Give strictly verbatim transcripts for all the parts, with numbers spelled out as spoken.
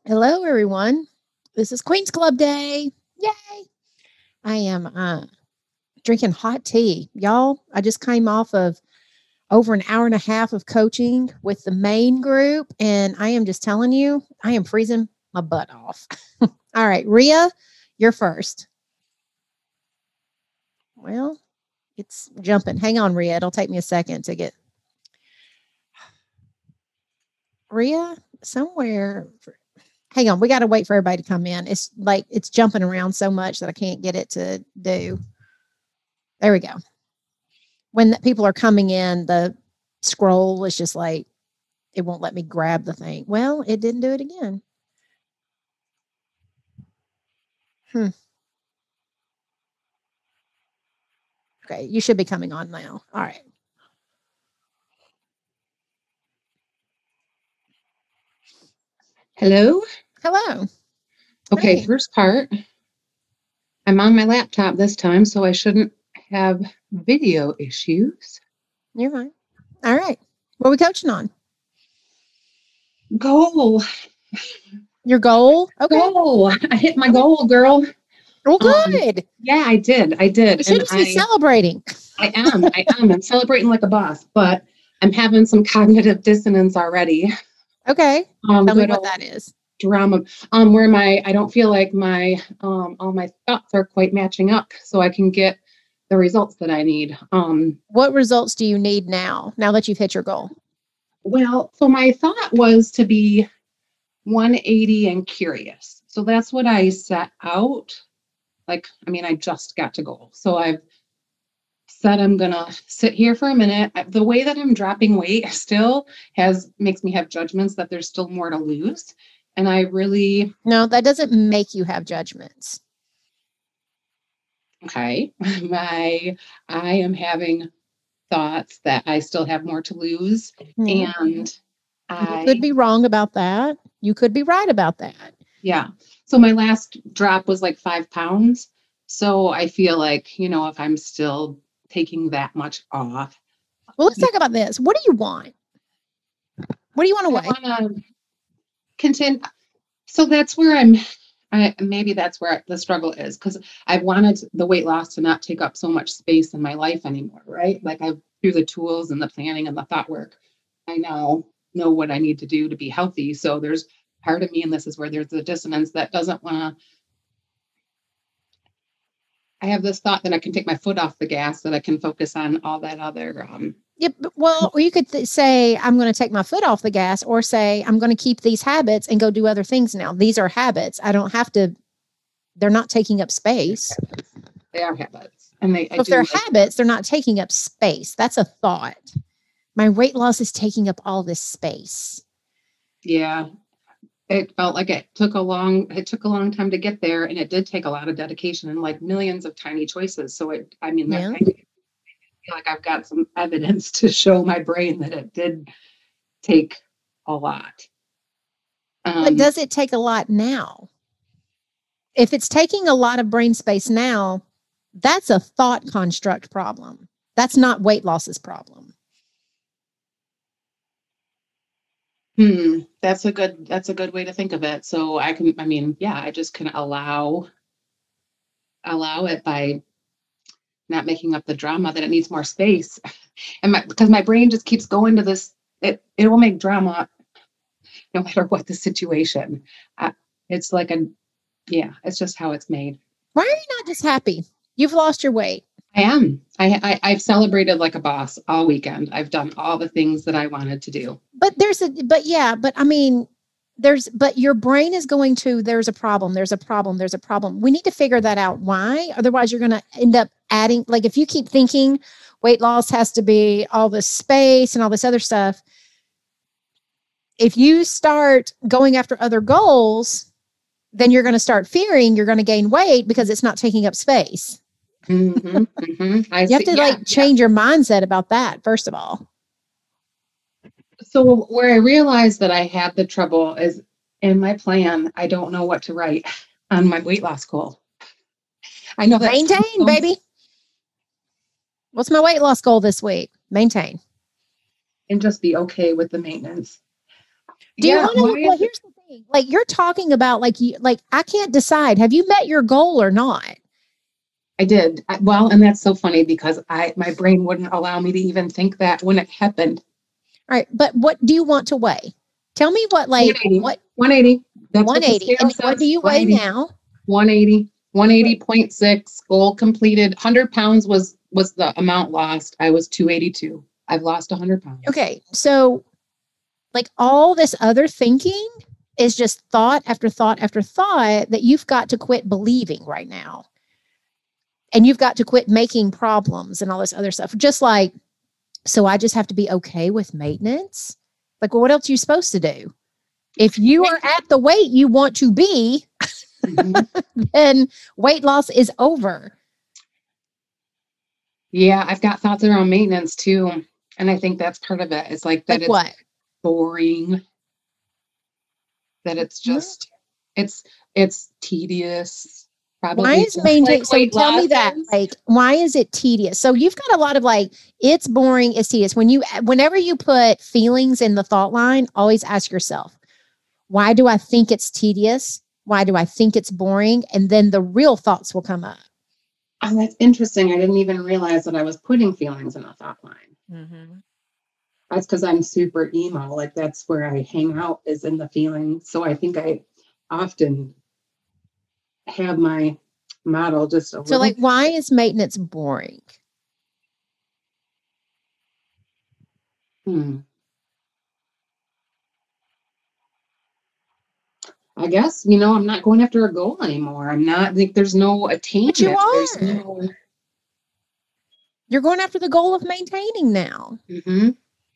Hello, everyone. This is Queen's Club Day. Yay! I am uh, drinking hot tea. Y'all, I just came off of over an hour and a half of coaching with the main group, and I am just telling you, I am freezing my butt off. All right, Ria, you're first. Well, it's jumping. Hang on, Ria. It'll take me a second to get Ria somewhere. Hang on, we got to wait for everybody to come in. It's like it's jumping around so much that I can't get it to do. There we go. When the people are coming in, the scroll is just like it won't let me grab the thing. Well, it didn't do it again. Hmm. Okay, you should be coming on now. All right. Hello. Hello. Okay, Hey. first part. I'm on my laptop this time, so I shouldn't have video issues. You're fine. All right. What are we coaching on? Goal. Your goal? Okay. Goal. I hit my Okay. goal, girl. Well, Um, good. yeah, I did. I did. You should And just be I celebrating. I am. I am. I'm celebrating like a boss, but I'm having some cognitive dissonance already. Okay. Um, Tell me good what old that is. drama. Um, where my I don't feel like my um all my thoughts are quite matching up so I can get the results that I need. Um What results do you need now, now that you've hit your goal? Well, so my thought was to be one eighty and curious. So that's what I set out. Like, I mean, I just got to goal. So I've said I'm gonna sit here for a minute. The way that I'm dropping weight still has makes me have judgments that there's still more to lose. And I really No, that doesn't make you have judgments. okay, my I am having thoughts that I still have more to lose. Yeah. And You could I be wrong about that. You could be right about that. Yeah. So my last drop was like five pounds. So I feel like, you know, if I'm still taking that much off, Well, let's you talk about this. What do you want? What do you want to know, weigh? I want to continue. So that's where I'm, I, maybe that's where the struggle is because I wanted the weight loss to not take up so much space in my life anymore, right? Like I've through the tools and the planning and the thought work, I now know what I need to do to be healthy. So there's part of me, and this is where there's the dissonance that doesn't want to I have this thought that I can take my foot off the gas, that I can focus on all that other. Um, Yep. Well, or you could th- say, I'm going to take my foot off the gas, or say, I'm going to keep these habits and go do other things now. These are habits. I don't have to, they're not taking up space. they are habits, and they I So if they're do like habits, they're not taking up space. That's a thought. My weight loss is taking up all this space. yeah. It felt like it took a long it took a long time to get there, and it did take a lot of dedication and like millions of tiny choices. So it, I mean, that Yeah. I feel like I've got some evidence to show my brain that it did take a lot. But Um, does it take a lot now? If it's taking a lot of brain space now, that's a thought construct problem. That's not weight loss's problem. hmm, that's a good that's a good way to think of it. So I can, I mean, yeah, I just can allow allow it by not making up the drama that it needs more space. And my because my brain just keeps going to this, it it will make drama no matter what the situation. Uh, it's like a yeah, it's just how it's made. Why are you not just happy? You've lost your weight. I am. I, I I've celebrated like a boss all weekend. I've done all the things that I wanted to do. But there's a, but yeah, but I mean, there's, but your brain is going to, there's a problem, there's a problem, there's a problem. We need to figure that out. Why? Otherwise, you're going to end up adding, like, if you keep thinking weight loss has to be all this space and all this other stuff, if you start going after other goals, then you're going to start fearing you're going to gain weight because it's not taking up space. Mm-hmm, mm-hmm. I You have see. to Yeah, like yeah. change your mindset about that, first of all. So where I realized that I had the trouble is in my plan. I don't know what to write on my weight loss goal. I know that Maintain, sounds baby. What's my weight loss goal this week? Maintain. and just be okay with the maintenance. Do you Yeah, want why to? Well, is it? here's the saying. Like you're talking about like you like I can't decide. Have you met your goal or not? I did. I, well, and that's so funny because I my brain wouldn't allow me to even think that when it happened. All right, but what do you want to weigh? Tell me what like one eighty. what one eighty. That's what the one eighty. scale And what do says. you weigh one eighty. now? one eighty. one eighty point six. Goal completed. one hundred pounds was was the amount lost. I was two eighty-two. I've lost one hundred pounds. Okay, so like all this other thinking is just thought after thought after thought that you've got to quit believing right now. And you've got to quit making problems and all this other stuff. Just like, so I just have to be okay with maintenance? Like, well, what else are you supposed to do? If you are at the weight you want to be, mm-hmm. then weight loss is over. Yeah, I've got thoughts around maintenance too. And I think that's part of it. It's like that like it's what? boring. That it's just, mm-hmm. it's, it's tedious. Probably why is maintain like so tell me that lessons. Like why is it tedious? So you've got a lot of like it's boring, it's tedious. When you whenever you put feelings in the thought line, always ask yourself, why do I think it's tedious? Why do I think it's boring? And then the real thoughts will come up. Oh, that's interesting. I didn't even realize that I was putting feelings in a thought line. Mm-hmm. That's because I'm super emo. Like that's where I hang out is in the feelings. So I think I often have my model just a so little like why is maintenance boring? Hmm. I guess, you know, I'm not going after a goal anymore. I'm not like there's no attainment. But you are. There's no... You're going after the goal of maintaining now. Mm-hmm.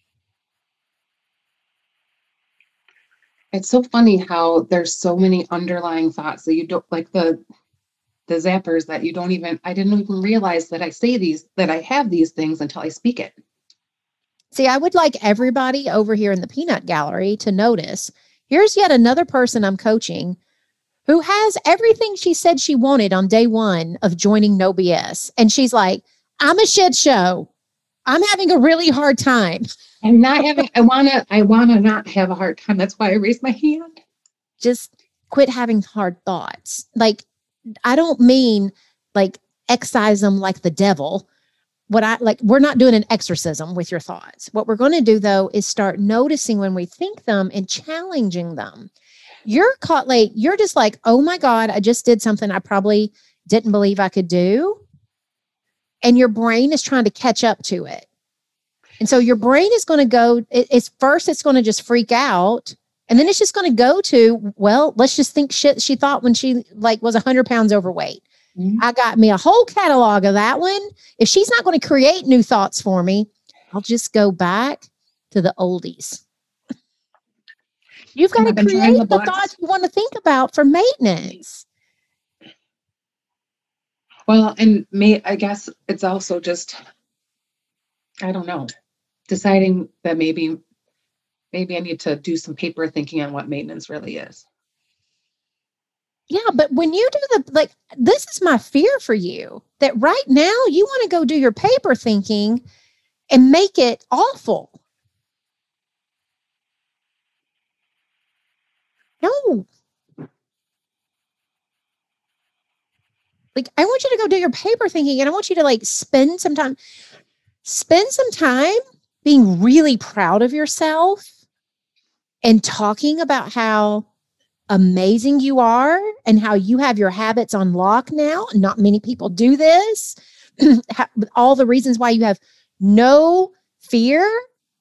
It's so funny how there's so many underlying thoughts that you don't like the the zappers that you don't even I didn't even realize that I say these that I have these things until I speak it. See, I would like everybody over here in the peanut gallery to notice here's yet another person I'm coaching who has everything she said she wanted on day one of joining No B S. And she's like, I'm a shit show. I'm having a really hard time. I'm not having, I want to, I want to not have a hard time. That's why I raised my hand. Just quit having hard thoughts. Like, I don't mean like excise them like the devil. What I like, we're not doing an exorcism with your thoughts. What we're going to do though, is start noticing when we think them and challenging them. You're caught late. You're just like, oh my God, I just did something I probably didn't believe I could do. And your brain is trying to catch up to it. And so your brain is going to go, it, it's first, it's going to just freak out. And then it's just going to go to, well, let's just think shit she thought when she like was a hundred pounds overweight. Mm-hmm. I got me a whole catalog of that one. If she's not going to create new thoughts for me, I'll just go back to the oldies. You've got to create the, the thoughts you want to think about for maintenance. Well, and may, I guess it's also just, I don't know, deciding that maybe, maybe I need to do some paper thinking on what maintenance really is. Yeah, but when you do the, like, this is my fear for you, that right now you want to go do your paper thinking and make it awful. No. Like, I want you to go do your paper thinking and I want you to like spend some time, spend some time being really proud of yourself and talking about how amazing you are and how you have your habits on lock now. Not many people do this. All the reasons why you have no fear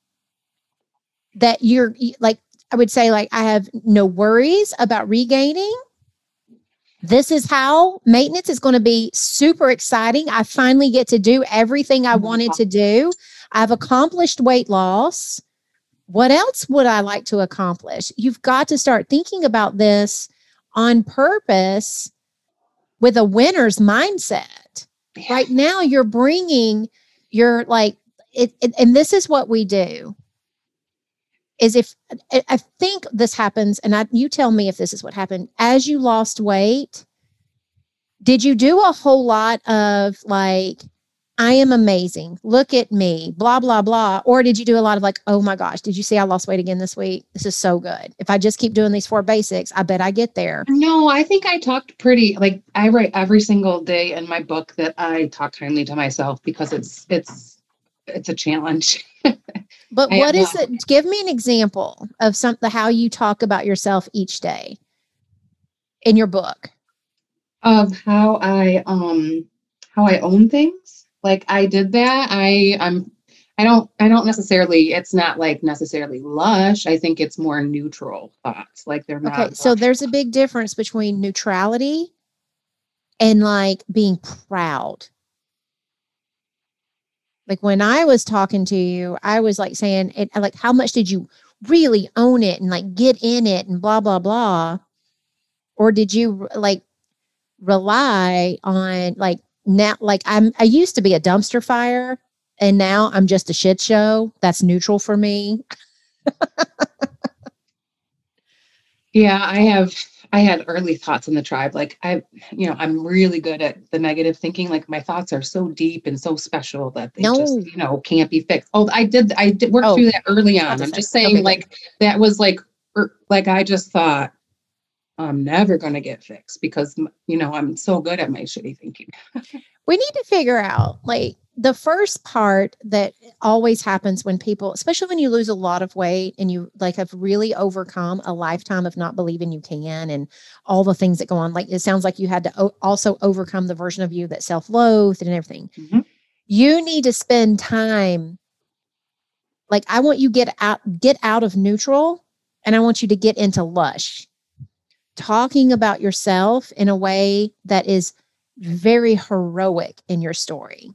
that you're like, I would say like, I have no worries about regaining. This is how maintenance is going to be super exciting. I finally get to do everything I wanted to do. I've accomplished weight loss. What else would I like to accomplish? You've got to start thinking about this on purpose with a winner's mindset. Yeah. Right now, you're bringing your like, it, it, and this is what we do. Is if I think this happens, and I, you tell me if this is what happened. As you lost weight, did you do a whole lot of like I am amazing. Look at me, blah, blah, blah. Or did you do a lot of like, oh my gosh, did you see I lost weight again this week? This is so good. If I just keep doing these four basics, I bet I get there. No, I think I talked pretty, like I write every single day in my book that I talk kindly to myself because it's, it's, it's a challenge. But I what am is not- it? Give me an example of something, how you talk about yourself each day in your book. Of how I, um, how I own things. Like I did that. I, I'm, I don't, I don't necessarily, it's not like necessarily lush. I think it's more neutral thoughts. Like they're Okay. not. So lush. there's a big difference between neutrality and like being proud. Like when I was talking to you, I was like saying it, like, how much did you really own it and like get in it and blah, blah, blah. Or did you like rely on like now, like I'm, I used to be a dumpster fire and now I'm just a shit show. That's neutral for me. Yeah, I have, I had early thoughts in the tribe. Like I, you know, I'm really good at the negative thinking. Like my thoughts are so deep and so special that they just, No. you know, can't be fixed. Oh, I did, I did work Oh, through that early I was on. about I'm to just say, saying okay, good. like, that was like, er, like I just thought I'm never going to get fixed because, m- you know, I'm so good at my shitty thinking. We need to figure out like the first part that always happens when people, especially when you lose a lot of weight and you like have really overcome a lifetime of not believing you can and all the things that go on. Like it sounds like you had to o- also overcome the version of you that self-loathed and everything. Mhm. You need to spend time. Like I want you get out, get out of neutral, and I want you to get into lush. Talking about yourself in a way that is very heroic in your story.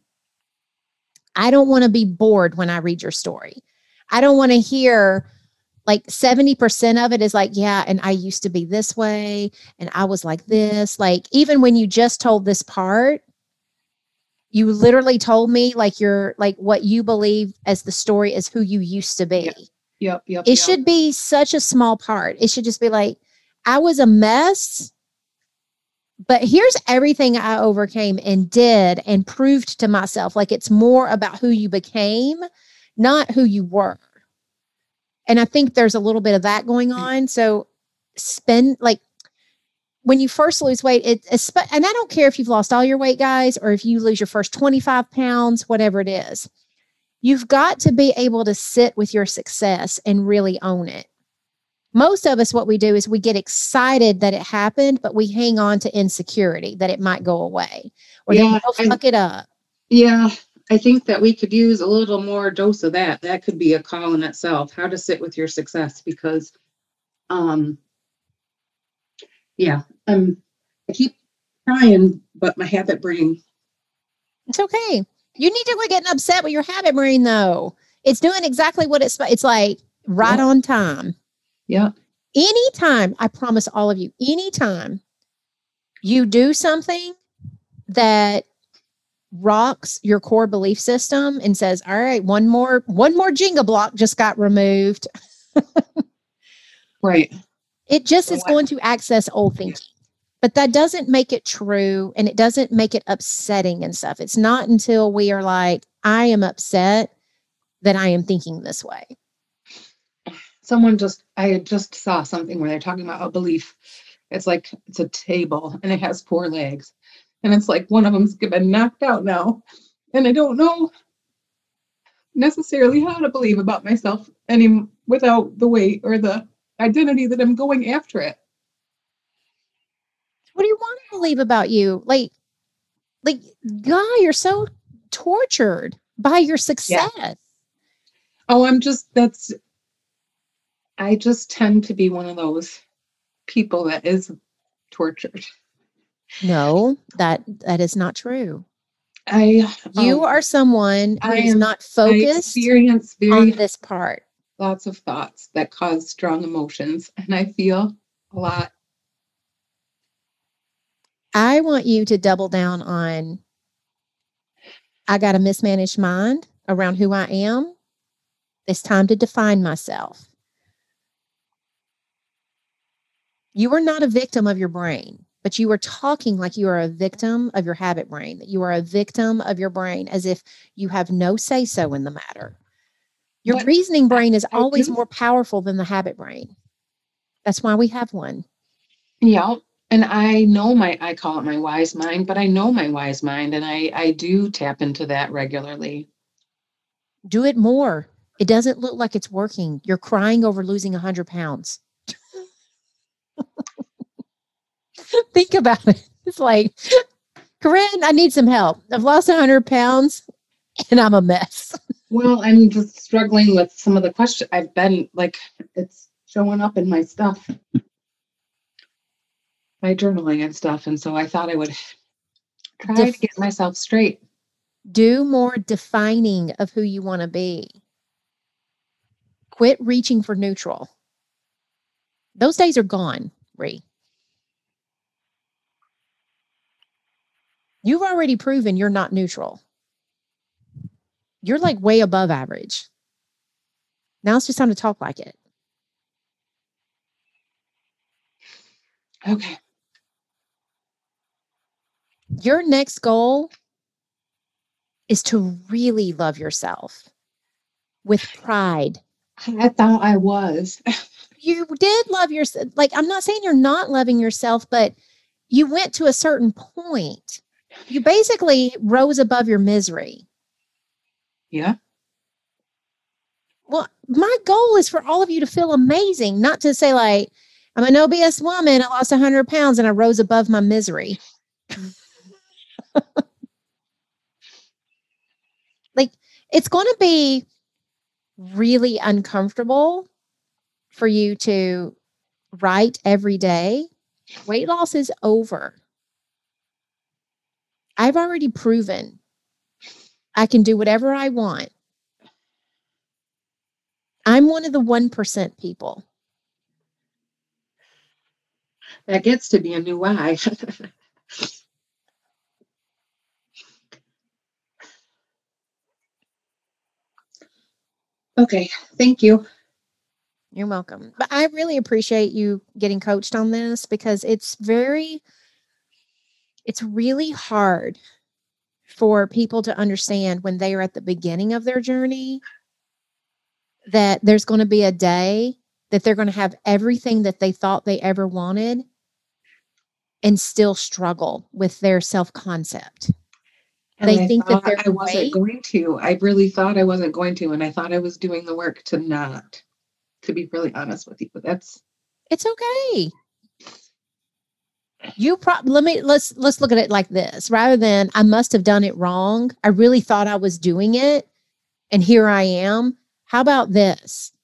I don't want to be bored when I read your story. I don't want to hear like seventy percent of it is like, yeah, and I used to be this way and I was like this. Like, even when you just told this part, you literally told me like you're like what you believe as the story is who you used to be. Yep, yep, yep. It yep. should be such a small part. It should just be like, I was a mess, but here's everything I overcame and did and proved to myself. Like it's more about who you became, not who you were. And I think there's a little bit of that going on. So spend like when you first lose weight, it, and I don't care if you've lost all your weight, guys, or if you lose your first twenty-five pounds, whatever it is, you've got to be able to sit with your success and really own it. Most of us, what we do is we get excited that it happened, but we hang on to insecurity that it might go away or Yeah, that we'll fuck I, it up. yeah, I think that we could use a little more dose of that. That could be a call in itself, how to sit with your success because, um, yeah, um, I keep trying, but my habit brain. It's okay. You need to quit getting upset with your habit brain, though. It's doing exactly what it's. It's like right Yep. on time. Yeah. Anytime, I promise all of you, anytime you do something that rocks your core belief system and says, all right, one more, one more Jenga block just got removed. Right. It just So is what- going to access old thinking. But that doesn't make it true and it doesn't make it upsetting and stuff. It's not until we are like, I am upset that I am thinking this way. Someone just, I just saw something where they're talking about a belief. It's like, it's a table and it has four legs. And it's like one of them's been knocked out now. And I don't know necessarily how to believe about myself any without the weight or the identity that I'm going after it. What do you want to believe about you? Like, like, God, you're so tortured by your success. Yeah. Oh, I'm just, that's, I just tend to be one of those people that is tortured. No, that that is not true. I, You um, are someone who I is am, not I focused experience very on this part. lots of thoughts that cause strong emotions, and I feel a lot. I want you to double down on I got a mismanaged mind around who I am. It's time to define myself. You are not a victim of your brain. but you were talking like you are a victim of your habit brain, that you are a victim of your brain, as if you have no say so in the matter. Your But reasoning brain is I always do. more powerful than the habit brain. That's why we have one. Yeah. And I know my, I call it my wise mind, but I know my wise mind, and I, I do tap into that regularly. Do it more. It doesn't look like it's working. You're crying over losing one hundred pounds. Think about it. It's like, Corinne, I need some help. I've lost one hundred pounds and I'm a mess. Well, I'm just struggling with some of the questions. I've been like, it's showing up in my stuff, my journaling and stuff. And so I thought I would try to Def- get myself straight. do more defining of who you want to be. Quit reaching for neutral. Those days are gone, Ree. You've already proven you're not neutral. You're like way above average. Now it's just time to talk like it. Okay. Your next goal is to really love yourself with pride. I thought I was. You did love yourself. Like, I'm not saying you're not loving yourself, but you went to a certain point. You basically rose above your misery. Yeah. Well, my goal is for all of you to feel amazing, not to say like, I'm an obese woman. I lost one hundred pounds and I rose above my misery. Like, it's going to be really uncomfortable for you to write every day. Weight loss is over. I've already proven I can do whatever I want. I'm one of the one percent people. That gets to be a new why. Okay. Thank you. You're welcome. But I really appreciate you getting coached on this, because it's very, it's really hard for people to understand when they are at the beginning of their journey that there's going to be a day that they're going to have everything that they thought they ever wanted and still struggle with their self-concept. And They I think that thought their I wasn't weight, going to. I really thought I wasn't going to, and I thought I was doing the work to not, to be really honest with you. But that's it's okay. You probably, let me, let's, let's look at it like this. Rather than I must have done it wrong, I really thought I was doing it, and here I am. How about this?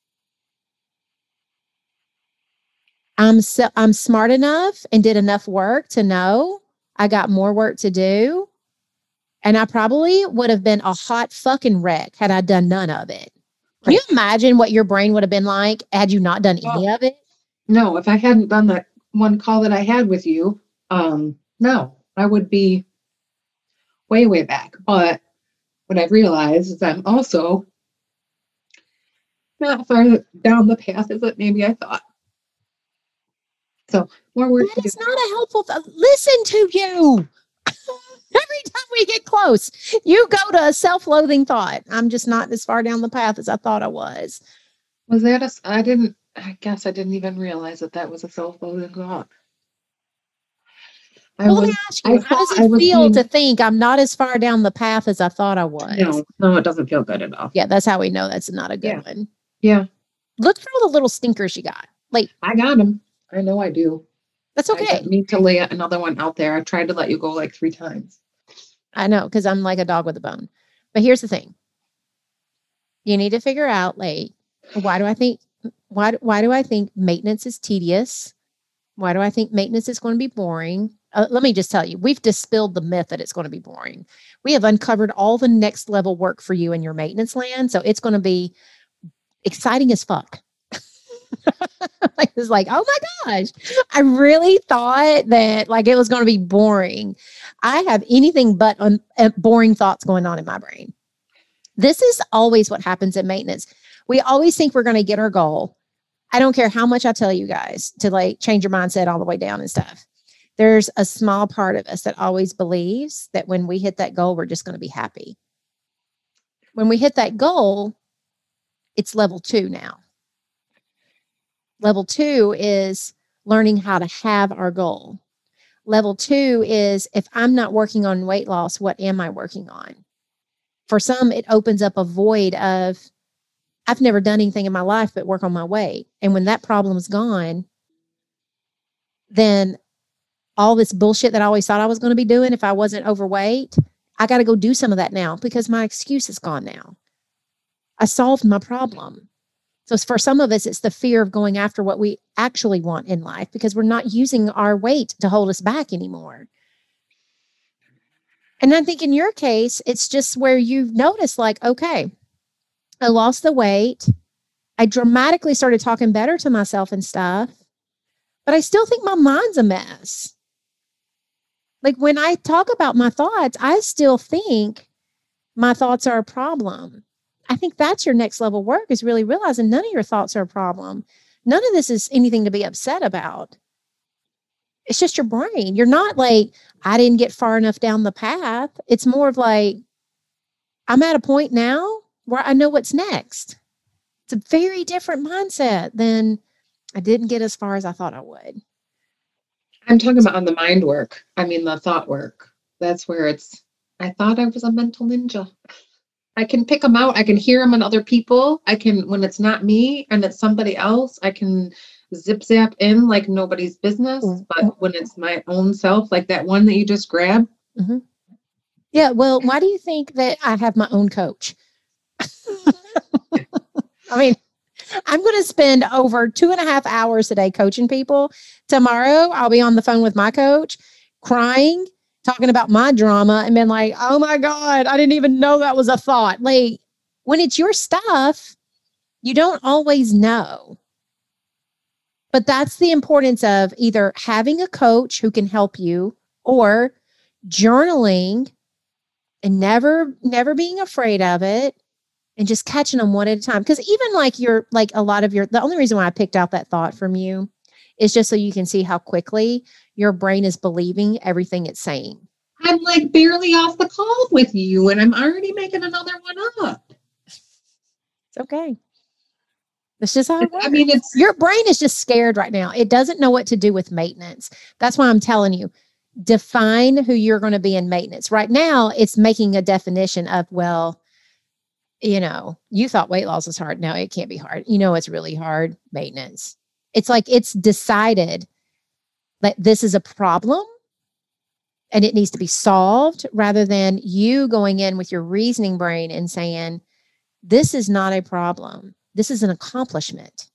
I'm so, I'm smart enough and did enough work to know I got more work to do. And I probably would have been a hot fucking wreck had I done none of it. Can you right. imagine what your brain would have been like had you not done any Oh, of it? no, if I hadn't done that one call that I had with you, um, no, I would be way, way back. But what I've realized is I'm also not far down the path as it maybe I thought. So more work That to do. is not a helpful. Th- Listen to you. Every time we get close, you go to a self-loathing thought. I'm just not as far down the path as I thought I was. Was that a, I didn't, I guess I didn't even realize that that was a self-loathing thought. I Well, let me was, ask I you, how thought does I it was feel to doing, think I'm not as far down the path as I thought I was? no, no, it doesn't feel good at all. Yeah, that's how we know that's not a good Yeah. one. Yeah, Look for all the little stinkers you got. Like, I got them. I know I do. that's I okay. just need to lay another one out there. I tried to let you go like three times. I know, because I'm like a dog with a bone. But here's the thing. You need to figure out, like, why do I think why why do I think maintenance is tedious? Why do I think maintenance is going to be boring? Uh, let me just tell you, we've dispelled the myth that it's going to be boring. We have uncovered all the next level work for you in your maintenance land. So it's going to be exciting as fuck. Like, it's like, oh my gosh, I really thought that like it was going to be boring. I have anything but un- uh, boring thoughts going on in my brain. This is always what happens in maintenance. We always think we're going to get our goal. I don't care how much I tell you guys to like change your mindset all the way down and stuff. there's a small part of us that always believes that when we hit that goal, we're just going to be happy. When we hit that goal, it's level two now. Level two is learning how to have our goal. Level two is if I'm not working on weight loss, what am I working on? For some, it opens up a void of, I've never done anything in my life but work on my weight. And when that problem's gone, then all this bullshit that I always thought I was going to be doing if I wasn't overweight, I got to go do some of that now because my excuse is gone now. I solved my problem. So for some of us, it's the fear of going after what we actually want in life because we're not using our weight to hold us back anymore. And I think in your case, it's just where you've noticed like, okay, I lost the weight. I dramatically started talking better to myself and stuff, but I still think my mind's a mess. Like when I talk about my thoughts, I still think my thoughts are a problem. I think that's your next level work is really realizing none of your thoughts are a problem. None of this is anything to be upset about. It's just your brain. You're not like, I didn't get far enough down the path. It's more of like, I'm at a point now where I know what's next. It's a very different mindset than I didn't get as far as I thought I would. I'm talking about on the mind work. I mean, the thought work. That's where it's, I thought I was a mental ninja. I can pick them out. I can hear them in other people. I can, when it's not me and it's somebody else, I can zip zap in like nobody's business. But when it's my own self, like that one that you just grabbed. Mm-hmm. Yeah. Well, why do you think that I have my own coach? I mean, I'm going to spend over two and a half hours a day coaching people. Tomorrow, I'll be on the phone with my coach, crying, talking about my drama, and been like, oh my God, I didn't even know that was a thought. Like, when it's your stuff, you don't always know. But that's the importance of either having a coach who can help you or journaling and never, never being afraid of it. And just catching them one at a time. Because even like you're like a lot of your, the only reason why I picked out that thought from you is just so you can see how quickly your brain is believing everything it's saying. I'm like barely off the call with you and I'm already making another one up. It's okay. That's just how it works. I mean, it's your brain is just scared right now. It doesn't know what to do with maintenance. That's why I'm telling you, define who you're going to be in maintenance. Right now, it's making a definition of, well, you know, you thought weight loss was hard. No, it can't be hard. You know, it's really hard. Maintenance. It's like it's decided that this is a problem and it needs to be solved rather than you going in with your reasoning brain and saying, this is not a problem. This is an accomplishment.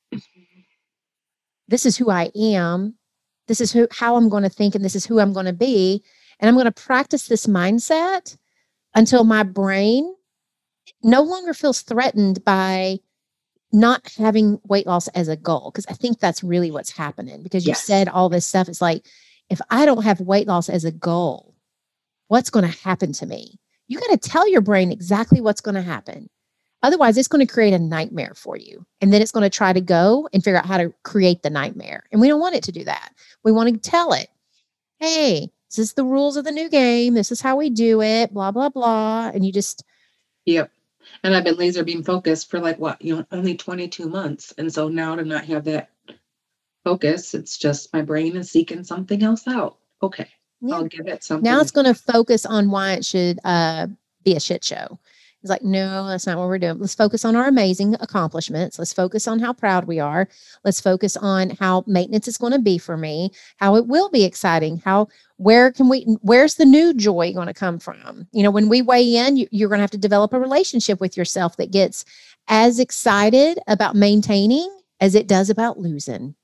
This is who I am. This is who, how I'm going to think, and this is who I'm going to be. And I'm going to practice this mindset until my brain no longer feels threatened by not having weight loss as a goal. Because I think that's really what's happening. Because you Yes. said all this stuff. It's like, if I don't have weight loss as a goal, what's going to happen to me? You got to tell your brain exactly what's going to happen. Otherwise, it's going to create a nightmare for you. And then it's going to try to go and figure out how to create the nightmare. And we don't want it to do that. We want to tell it, hey, this is the rules of the new game. This is how we do it, blah, blah, blah. And you just... Yep. And I've been laser beam focused for like, what, you know, only twenty-two months. And so now to not have that focus, it's just my brain is seeking something else out. Okay. Yeah. I'll give it something. Now it's going to focus on why it should uh, be a shit show. It's like, no, that's not what we're doing. Let's focus on our amazing accomplishments. Let's focus on how proud we are. Let's focus on how maintenance is going to be for me, how it will be exciting, how, where can we, where's the new joy going to come from? You know, when we weigh in, you, you're going to have to develop a relationship with yourself that gets as excited about maintaining as it does about losing.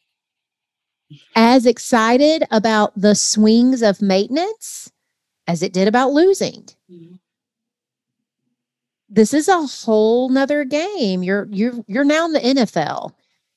As excited about the swings of maintenance as it did about losing. Mm-hmm. This is a whole nother game. You're you're you're now in the N F L.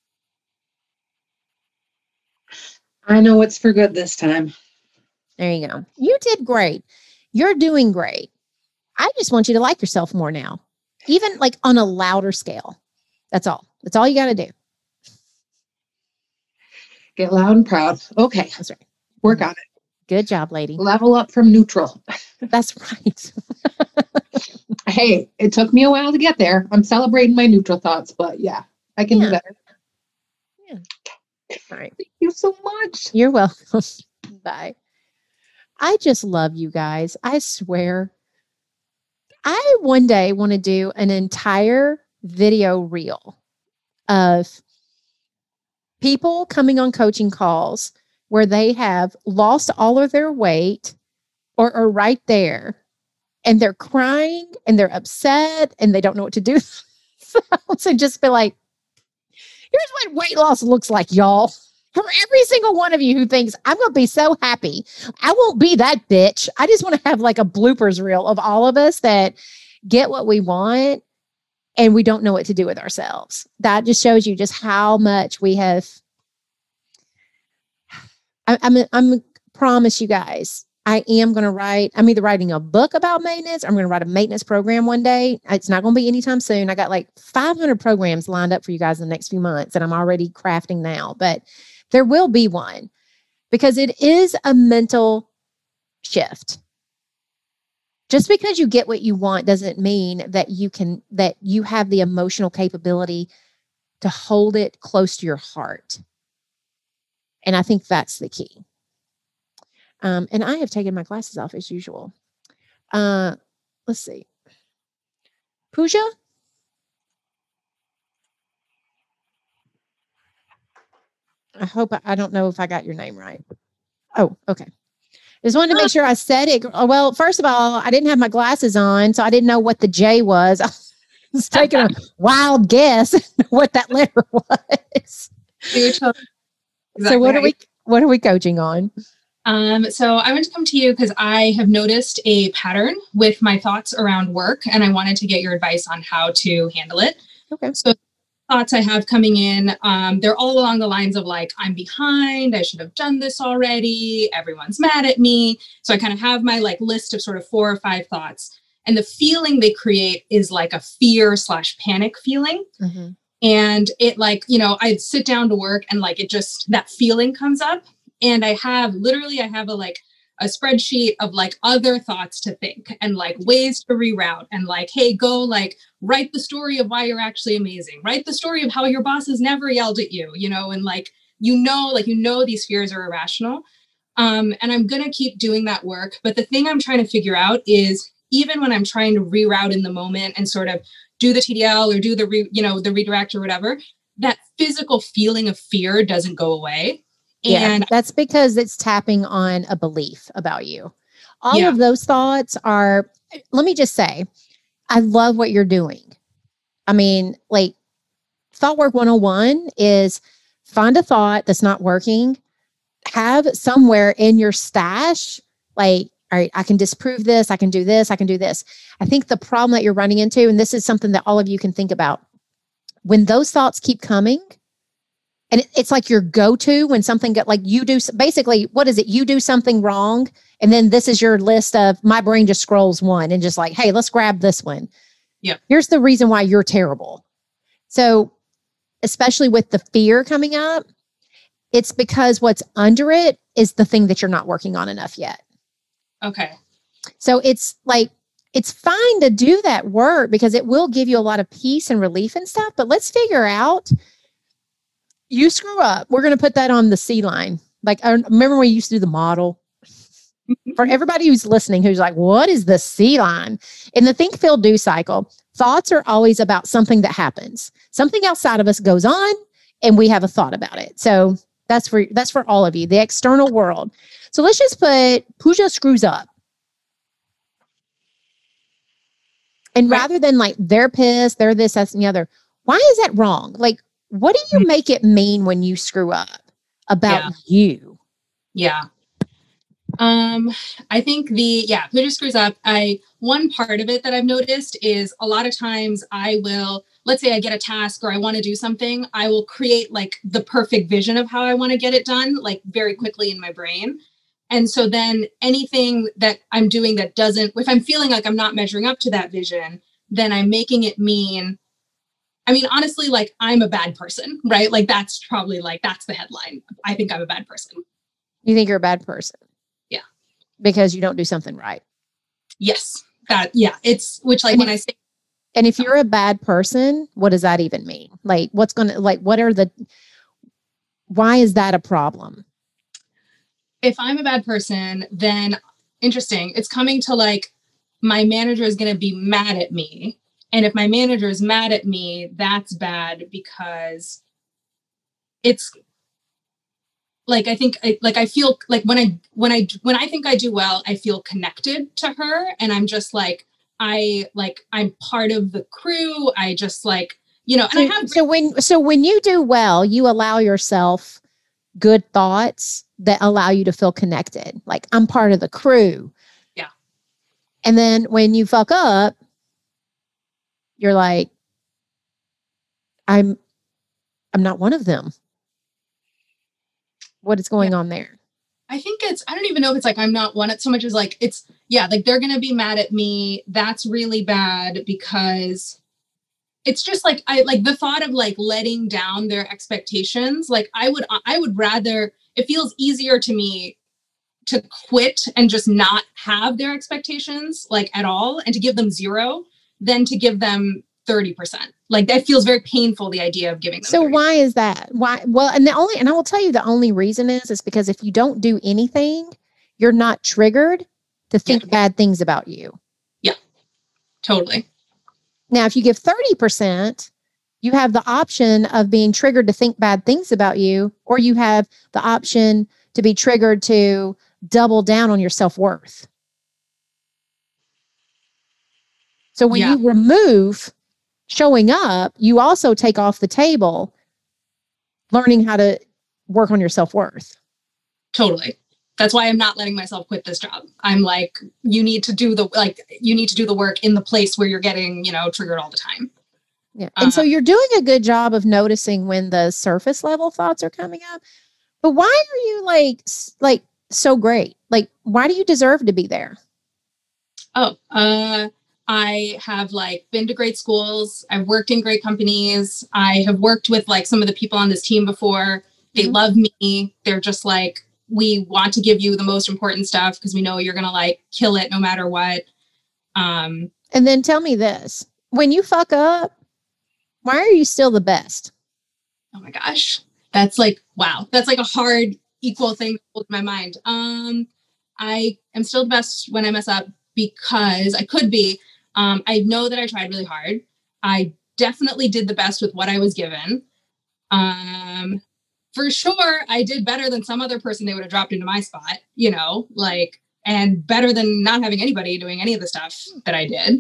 I know it's for good this time. There you go. You did great. You're doing great. I just want you to like yourself more now, even like on a louder scale. That's all. That's all you got to do. Get loud and proud. Okay. That's right. Work on it. Good job, lady. Level up from neutral. That's right. Hey, it took me a while to get there. I'm celebrating my neutral thoughts, but yeah, I can Yeah. do better. Yeah. All right. Thank you so much. You're welcome. Bye. I just love you guys. I swear. I one day want to do an entire video reel of people coming on coaching calls where they have lost all of their weight or are right there and they're crying and they're upset and they don't know what to do. So just be like, here's what weight loss looks like, y'all. For every single one of you who thinks I'm going to be so happy, I won't be that bitch. I just want to have like a bloopers reel of all of us that get what we want and we don't know what to do with ourselves. That just shows you just how much we have. I, I'm, I'm promise you guys, I am going to write, I'm either writing a book about maintenance, or I'm going to write a maintenance program one day. It's not going to be anytime soon. I got like five hundred programs lined up for you guys in the next few months that I'm already crafting now, but there will be one because it is a mental shift. Just because you get what you want doesn't mean that you can, that you have the emotional capability to hold it close to your heart. And I think that's the key. Um, and I have taken my glasses off as usual. Uh, let's see. Pooja? I hope, I, I don't know if I got your name right. Oh, okay. Just wanted to make sure I said it. Well, first of all, I didn't have my glasses on, so I didn't know what the J was. I was taking a wild guess what that letter was. Exactly So what right. are we what are we coaching on? Um, so I want to come to you because I have noticed a pattern with my thoughts around work, and I wanted to get your advice on how to handle it. Okay. So thoughts I have coming in, um, they're all along the lines of like, I'm behind, I should have done this already, everyone's mad at me. So I kind of have my like list of sort of four or five thoughts. And the feeling they create is like a fear slash panic feeling. Mm-hmm. And it like, you know, I'd sit down to work and like, it just, that feeling comes up. And I have literally, I have a like a spreadsheet of like other thoughts to think and like ways to reroute and like, hey, go like write the story of why you're actually amazing. Write the story of how your boss has never yelled at you, you know, and like, you know, like, you know, these fears are irrational. Um, and I'm going to keep doing that work. But the thing I'm trying to figure out is even when I'm trying to reroute in the moment and sort of do the T D L or do the, re, you know, the redirect or whatever, that physical feeling of fear doesn't go away. And yeah, that's because it's tapping on a belief about you. All yeah. of those thoughts are, let me just say, I love what you're doing. I mean, like, Thought Work one oh one is find a thought that's not working, have somewhere in your stash, like, all right, I can disprove this, I can do this, I can do this. I think the problem that you're running into, and this is something that all of you can think about, when those thoughts keep coming, and it, it's like your go-to when something get like you do, basically, what is it? You do something wrong. And then this is your list of, my brain just scrolls one and just like, hey, let's grab this one. Yeah. Here's the reason why you're terrible. So especially with the fear coming up, it's because what's under it is the thing that you're not working on enough yet. Okay. So it's like, it's fine to do that work because it will give you a lot of peace and relief and stuff. But let's figure out, you screw up, we're going to put that on the C line. Like, I remember when we used to do the model. For everybody who's listening, who's like, what is the C line? In the think, feel, do cycle, thoughts are always about something that happens. Something outside of us goes on and we have a thought about it. So that's for, that's for all of you, the external world. So let's just put Pooja screws up. And Right. rather than like, they're pissed, they're this, that's, and the other, why is that wrong? Like, what do you make it mean when you screw up about Yeah. you? Yeah. Um, I think the, yeah, Pooja screws up. I, one part of it that I've noticed is a lot of times I will, let's say I get a task or I want to do something, I will create like the perfect vision of how I want to get it done, like very quickly in my brain. And so then anything that I'm doing that doesn't, if I'm feeling like I'm not measuring up to that vision, then I'm making it mean, I mean, honestly, like I'm a bad person, right? Like that's probably like, that's the headline. I think I'm a bad person. You think you're a bad person. Yeah. Because you don't do something right. Yes. That, yeah. It's, which like And when if, I say. And if you're a bad person, what does that even mean? Like, what's going to, like, what are the, why is that a problem? If I'm a bad person, then interesting. It's coming to like, my manager is going to be mad at me. And if my manager is mad at me, that's bad because it's like, I think I, like, I feel like when I, when I, when I think I do well, I feel connected to her. And I'm just like, I like, I'm part of the crew. I just like, you know, and so, I have. So when, so when you do well, you allow yourself good thoughts that allow you to feel connected. Like, I'm part of the crew. Yeah. And then when you fuck up, you're like, I'm, I'm not one of them. What is going yeah. on there? I think it's, I don't even know if it's like, I'm not one, so much as like, it's, yeah, like they're going to be mad at me. That's really bad because it's just like, I like the thought of like letting down their expectations. Like I would, I would rather, it feels easier to me to quit and just not have their expectations like at all and to give them zero than to give them thirty percent. Like that feels very painful, the idea of giving them so thirty percent. Why is that? Why? Well, and the only, and I will tell you the only reason is, is because if you don't do anything, you're not triggered to think Yeah. bad things about you. Yeah, totally. Now, if you give thirty percent, you have the option of being triggered to think bad things about you, or you have the option to be triggered to double down on your self-worth. So when Yeah. you remove showing up, you also take off the table learning how to work on your self-worth. Totally. That's why I'm not letting myself quit this job. I'm like, you need to do the, like, you need to do the work in the place where you're getting, you know, triggered all the time. Yeah. And uh, so you're doing a good job of noticing when the surface level thoughts are coming up. But why are you like, like so great? Like, why do you deserve to be there? Oh, uh, I have like been to great schools. I've worked in great companies. I have worked with like some of the people on this team before. They mm-hmm. love me. They're just like, we want to give you the most important stuff because we know you're going to like kill it no matter what. Um, and then tell me this, when you fuck up, why are you still the best? Oh my gosh. That's like, wow. That's like a hard equal thing to hold in my mind. Um, I am still the best when I mess up because I could be. Um, I know that I tried really hard. I definitely did the best with what I was given. Um, for sure, I did better than some other person they would have dropped into my spot, you know, like, and better than not having anybody doing any of the stuff that I did.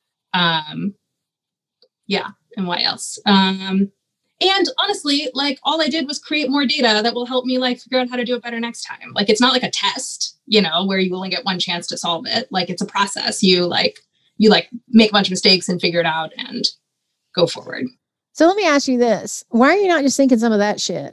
Um, yeah. And what else? Um, and honestly, like all I did was create more data that will help me like figure out how to do it better next time. Like, it's not like a test, you know, where you only get one chance to solve it. Like, it's a process. You like, you like make a bunch of mistakes and figure it out and go forward. So let me ask you this. Why are you not just thinking some of that shit?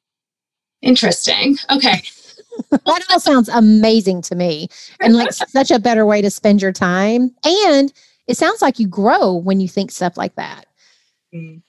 Interesting. Okay. That all sounds amazing to me and like such a better way to spend your time. And it sounds like you grow when you think stuff like that. Mm.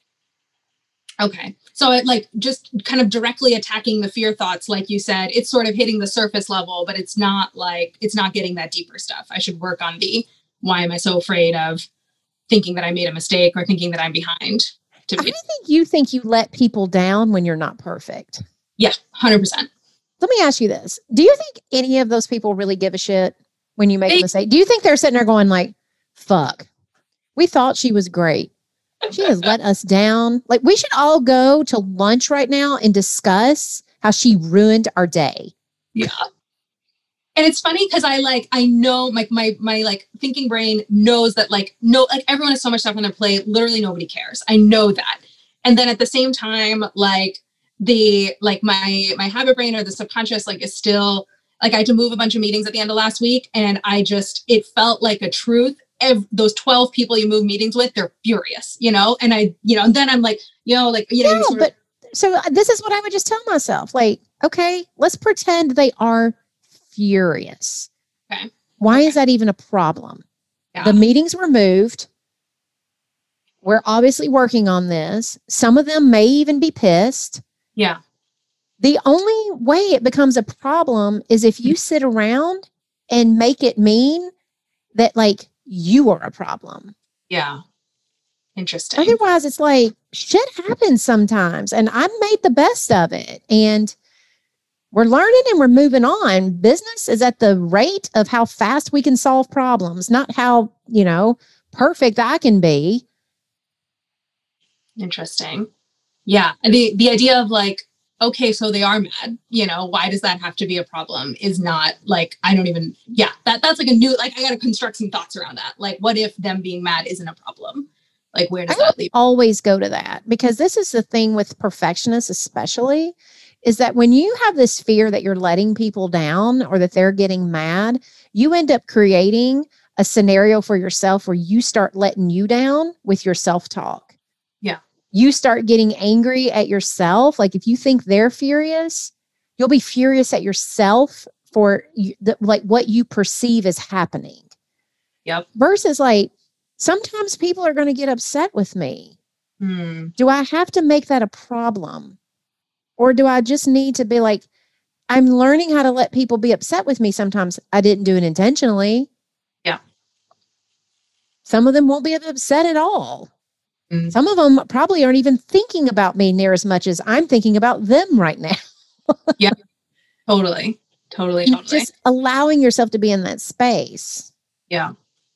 Okay. So it like just kind of directly attacking the fear thoughts, like you said, it's sort of hitting the surface level, but it's not like, it's not getting that deeper stuff. I should work on the, why am I so afraid of thinking that I made a mistake or thinking that I'm behind? To be- I think you think you let people down when you're not perfect. Yeah, one hundred percent. Let me ask you this. Do you think any of those people really give a shit when you make they- a mistake? Do you think they're sitting there going like, fuck, we thought she was great. She has let us down. Like, we should all go to lunch right now and discuss how she ruined our day. Yeah. And it's funny because I like, I know like my, my like thinking brain knows that like, no, like everyone has so much stuff on their plate. Literally nobody cares. I know that. And then at the same time, like the, like my, my habit brain or the subconscious, like is still like, I had to move a bunch of meetings at the end of last week. And I just, it felt like a truth. Every, those twelve people you move meetings with, they're furious, you know? And I, you know, and then I'm like, you know, like, you know, yeah, you sort but of- so this is what I would just tell myself. Like, okay, let's pretend they are furious. Okay. Why okay. is that even a problem? Yeah. The meetings were moved. We're obviously working on this. Some of them may even be pissed. Yeah. The only way it becomes a problem is if you sit around and make it mean that like you are a problem. Yeah. Interesting. Otherwise, it's like shit happens sometimes, and I made the best of it. And we're learning and we're moving on. Business is at the rate of how fast we can solve problems, not how, you know, perfect I can be. Interesting. Yeah. And the, the idea of like, okay, so they are mad, you know, why does that have to be a problem is not like, I don't even, yeah, that that's like a new, like, I got to construct some thoughts around that. Like, what if them being mad isn't a problem? Like, where does I that leave? always go to that, because this is the thing with perfectionists, especially, is that when you have this fear that you're letting people down or that they're getting mad, you end up creating a scenario for yourself where you start letting you down with your self-talk. Yeah. You start getting angry at yourself. Like if you think they're furious, you'll be furious at yourself for you, the, like what you perceive as happening. Yep. Versus like, sometimes people are going to get upset with me. Hmm. Do I have to make that a problem? Or do I just need to be like, I'm learning how to let people be upset with me. Sometimes I didn't do it intentionally. Yeah. Some of them won't be upset at all. Mm. Some of them probably aren't even thinking about me near as much as I'm thinking about them right now. Yeah, totally. Totally. And Totally. just allowing yourself to be in that space. Yeah.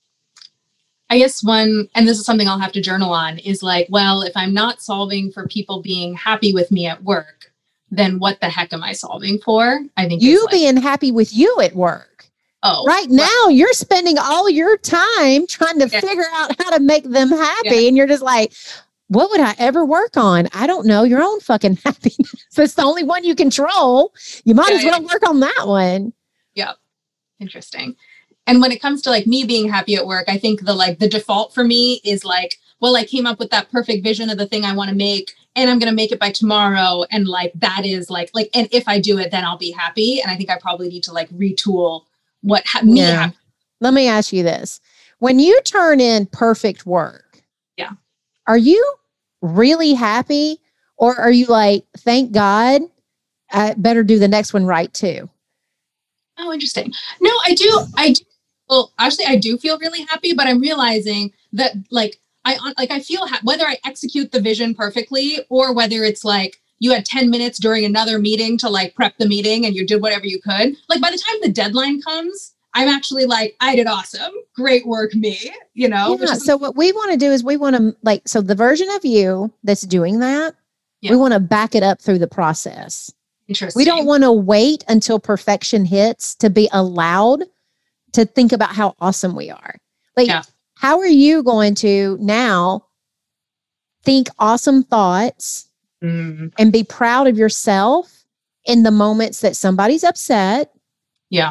I guess one, and this is something I'll have to journal on, is like, well, if I'm not solving for people being happy with me at work, then what the heck am I solving for? I think You like, being happy with you at work. oh, Right now, you're spending all your time trying to Yeah. figure out how to make them happy. Yeah. And you're just like, what would I ever work on? I don't know. Your own fucking happiness. It's the only one you control. You might Yeah, as well yeah. work on that one. Yeah. Interesting. And when it comes to like me being happy at work, I think the like the default for me is like, well, I came up with that perfect vision of the thing I want to make, and I'm going to make it by tomorrow. And like, that is like, like, and if I do it, then I'll be happy. And I think I probably need to like retool what ha- me Yeah. happy. Let me ask you this. When you turn in perfect work, Yeah. are you really happy, or are you like, thank God, I better do the next one right too? Oh, interesting. No, I do. I do. Well, actually, I do feel really happy, but I'm realizing that like I like I feel ha- whether I execute the vision perfectly or whether it's like you had ten minutes during another meeting to like prep the meeting and you did whatever you could. Like by the time the deadline comes, I'm actually like, I did awesome. Great work, me. You know. Yeah. Which is, So what we want to do is we want to like, so the version of you that's doing that, Yeah. we want to back it up through the process. interesting. We don't want to wait until perfection hits to be allowed to think about how awesome we are. Like, Yeah. how are you going to now think awesome thoughts Mm, and be proud of yourself in the moments that somebody's upset? yeah.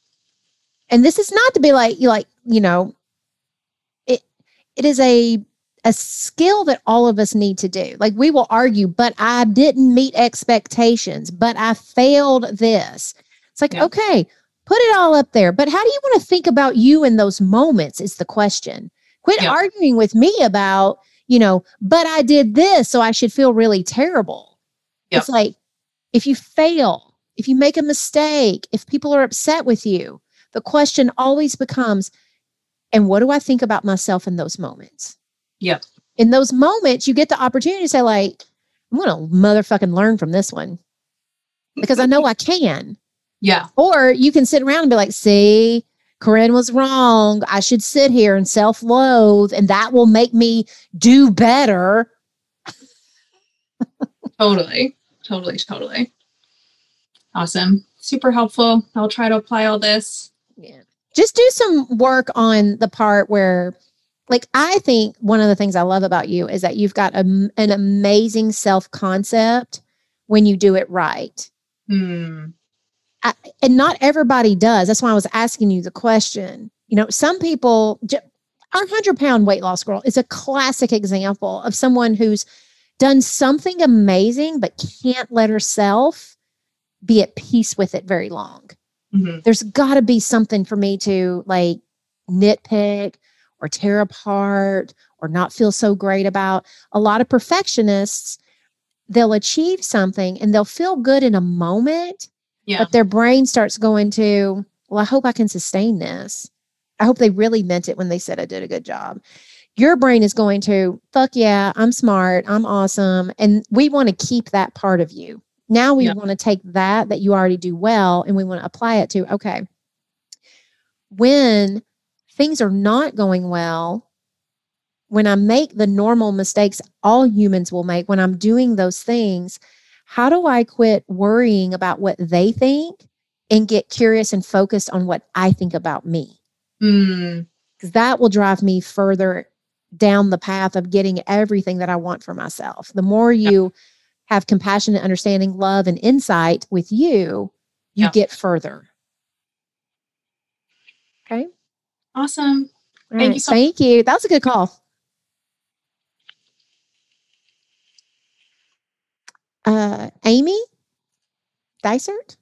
And this is not to be like, you like, you know, it it is a a skill that all of us need to do. Like we will argue, but I didn't meet expectations, but I failed this. It's like, Yeah. okay, put it all up there. But how do you want to think about you in those moments is the question. Quit Yeah. arguing with me about, you know, but I did this, so I should feel really terrible. Yep. It's like, if you fail, if you make a mistake, if people are upset with you, the question always becomes, and what do I think about myself in those moments? Yep. In those moments, you get the opportunity to say, like, I'm going to motherfucking learn from this one because I know I can. Yeah. Or you can sit around and be like, see, Corinne was wrong. I should sit here and self-loathe, and that will make me do better. Totally. Totally. Totally. Awesome. Super helpful. I'll try to apply all this. Yeah. Just do some work on the part where, like, I think one of the things I love about you is that you've got a, an amazing self-concept when you do it right. Hmm. I, and not everybody does. That's why I was asking you the question. You know, some people, our hundred pound weight loss girl is a classic example of someone who's done something amazing, but can't let herself be at peace with it very long. Mm-hmm. There's got to be something for me to like nitpick or tear apart or not feel so great about. A lot of perfectionists they'll achieve something and they'll feel good in a moment, Yeah. but their brain starts going to, well, I hope I can sustain this. I hope they really meant it when they said I did a good job. Your brain is going to, fuck yeah, I'm smart, I'm awesome. And we want to keep that part of you. Now we Yeah. want to take that that you already do well and we want to apply it to, okay, when things are not going well, when I make the normal mistakes all humans will make, when I'm doing those things, how do I quit worrying about what they think and get curious and focused on what I think about me? Mm. Because that will drive me further down the path of getting everything that I want for myself. The more you have compassion and understanding, love and insight with you, you Yeah. get further. Okay. Awesome. All Thank right. you so Thank you. That was a good call. Uh, Amy Dysert.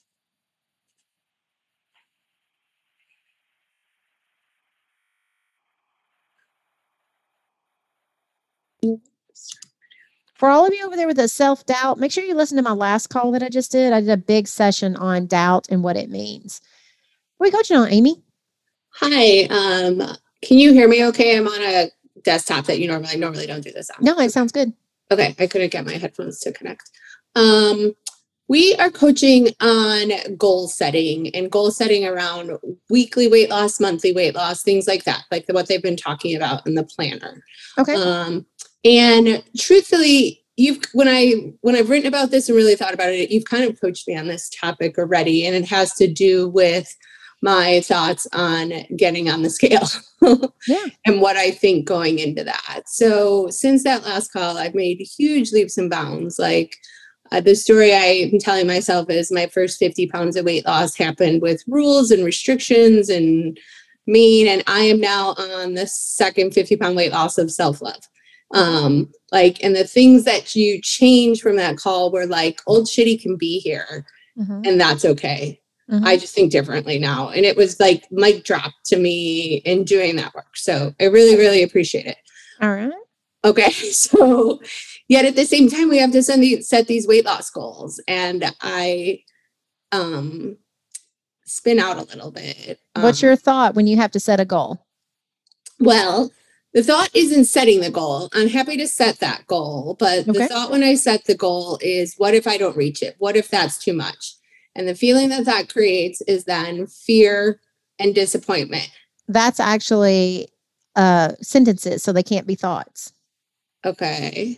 For all of you over there with the self-doubt, make sure you listen to my last call that I just did. I did a big session on doubt and what it means. What are you coaching on, Amy? Hi, um, can you hear me okay? I'm on a desktop that you normally I normally don't do this on. No, it sounds good. Okay, I couldn't get my headphones to connect. Um, we are coaching on goal setting and goal setting around weekly weight loss, monthly weight loss, things like that, like what they've been talking about in the planner. Okay. Um, and truthfully, you've when I when I've written about this and really thought about it, you've kind of coached me on this topic already, and it has to do with my thoughts on getting on the scale. Yeah. And what I think going into that. So since that last call, I've made huge leaps and bounds. Like uh, the story I'm telling myself is my first fifty pounds of weight loss happened with rules and restrictions and mean, and I am now on the second fifty pound weight loss of self-love. Um, like, and the things that you change from that call were like, old shitty can be here, Mm-hmm. and that's okay. Mm-hmm. I just think differently now. And it was like mic drop to me in doing that work. So I really, really appreciate it. All right. Okay. So yet at the same time, we have to send these, set these weight loss goals. And I um, spin out a little bit. What's Um, your thought when you have to set a goal? Well, the thought isn't setting the goal. I'm happy to set that goal. But Okay. the thought when I set the goal is, what if I don't reach it? What if that's too much? And the feeling that that creates is then fear and disappointment. That's actually uh, sentences, so they can't be thoughts. Okay.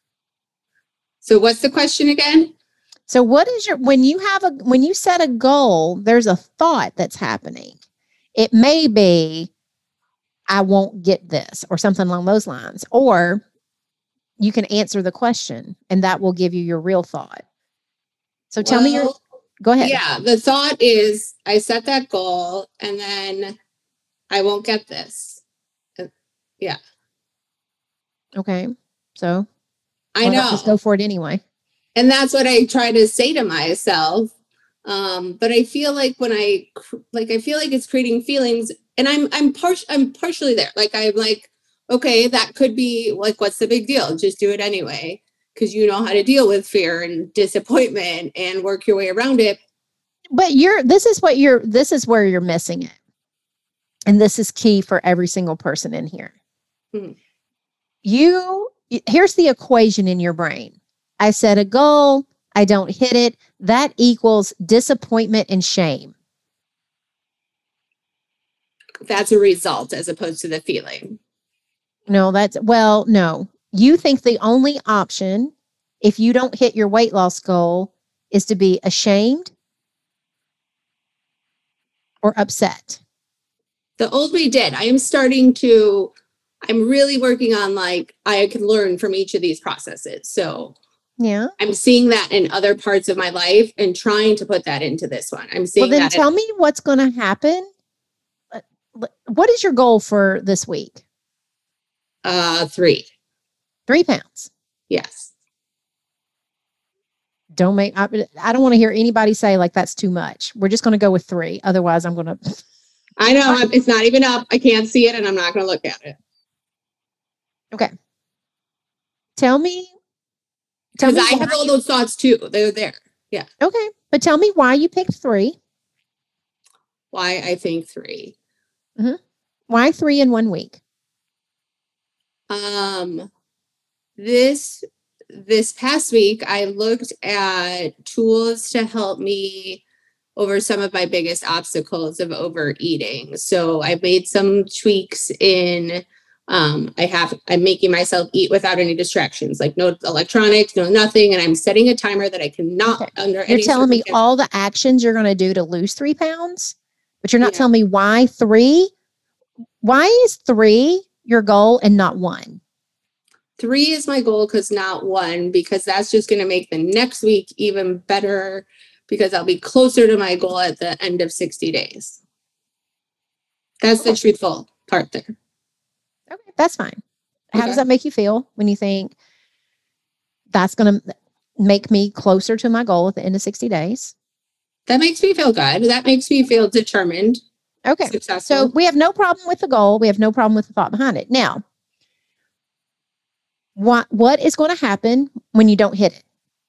So what's the question again? So what is your, when you have a, when you set a goal, there's a thought that's happening. It may be, I won't get this or something along those lines, or you can answer the question and that will give you your real thought. So tell me your, Well, go ahead. Yeah, the thought is I set that goal and then I won't get this. Uh, Yeah, Okay. So I why not just go know. for it anyway? And that's what I try to say to myself. Um, but I feel like when I cr- like I feel like it's creating feelings, and I'm I'm partial I'm partially there. Like I'm like, okay, that could be like, what's the big deal? Just do it anyway, because you know how to deal with fear and disappointment and work your way around it. But you're, this is what you're, this is where you're missing it. And this is key for every single person in here. Mhm. You, here's the equation in your brain. I set a goal, I don't hit it. That equals disappointment and shame. That's a result as opposed to the feeling. No, that's, well, no. You think the only option, if you don't hit your weight loss goal, is to be ashamed or upset. The old me did. I am starting to, I'm really working on like, I can learn from each of these processes. So Yeah. I'm seeing that in other parts of my life and trying to put that into this one. I'm Well, seeing then that. tell in- me what's going to happen. Uh, What is your goal for this week? uh, three. Three pounds. Yes. Don't make, I, I don't want to hear anybody say like that's too much. We're just going to go with three. Otherwise, I'm going to. I know it's not even up. I can't see it and I'm not going to look at it. Okay. Tell me, Tell Because me I have why all you- those thoughts too. They're there. Yeah. Okay. But tell me why you picked three. Why I think three. Why three in one week? Um, this this past week, I looked at tools to help me over some of my biggest obstacles of overeating. So I made some tweaks in. Um, I have I'm making myself eat without any distractions, like no electronics, no nothing, and I'm setting a timer that I cannot Okay. under You're any telling me circumstance- all the actions you're going to do to lose three pounds, but you're not Yeah. telling me why three. Why is three your goal and not one? Three is my goal because not one, because that's just going to make the next week even better because I'll be closer to my goal at the end of sixty days. That's the truthful part there. Okay, that's fine. How does Okay. that make you feel when you think that's going to make me closer to my goal at the end of sixty days? That makes me feel good. That makes me feel determined, Okay. successful. So we have no problem with the goal. We have no problem with the thought behind it. Now, what what is going to happen when you don't hit it?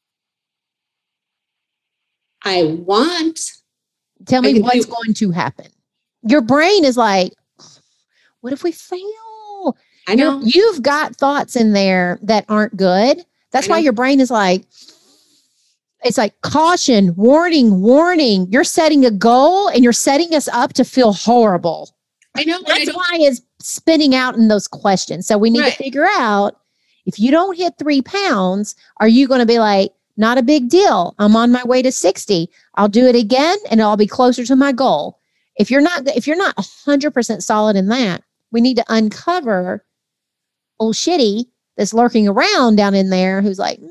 I want, Tell I me can what's do- going to happen. Your brain is like, what if we fail? I You're- know, You've got thoughts in there that aren't good. That's I why know. your brain is like, it's like caution, warning, warning. You're setting a goal and you're setting us up to feel horrible. I know, but I That's don't, why it's spinning out in those questions. So we need Right. to figure out if you don't hit three pounds, are you going to be like, not a big deal. I'm on my way to sixty. I'll do it again and I'll be closer to my goal. If you're not, if you're not one hundred percent solid in that, we need to uncover old shitty that's lurking around down in there who's like,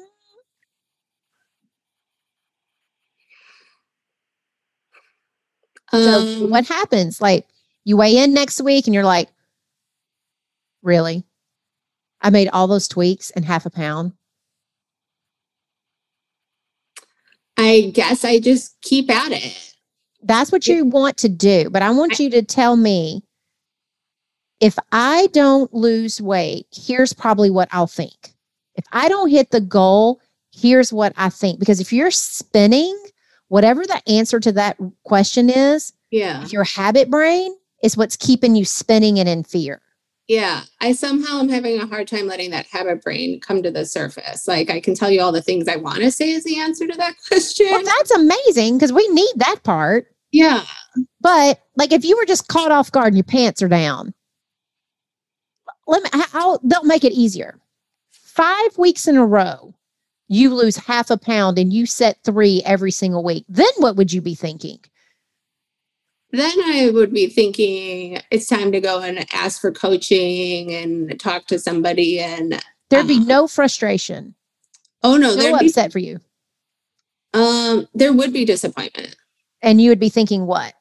so um, what happens? Like you weigh in next week and you're like, really? I made all those tweaks and half a pound. I guess I just keep at it. That's what you want to do. But I want you to tell me if I don't lose weight, here's probably what I'll think. If I don't hit the goal, here's what I think. Because if you're spinning, whatever the answer to that question is, Yeah. if your habit brain is what's keeping you spinning and in fear. Yeah, I somehow am having a hard time letting that habit brain come to the surface. Like I can tell you all the things I want to say as the answer to that question. Well, that's amazing because we need that part. Yeah. But like if you were just caught off guard and your pants are down, let me, I'll, they'll make it easier. Five weeks in a row, you lose half a pound and you set three every single week. Then what would you be thinking? Then I would be thinking it's time to go and ask for coaching and talk to somebody. And There'd be uh, no frustration, oh no, no there'd be, upset for you. um, there would be disappointment. And you would be thinking what?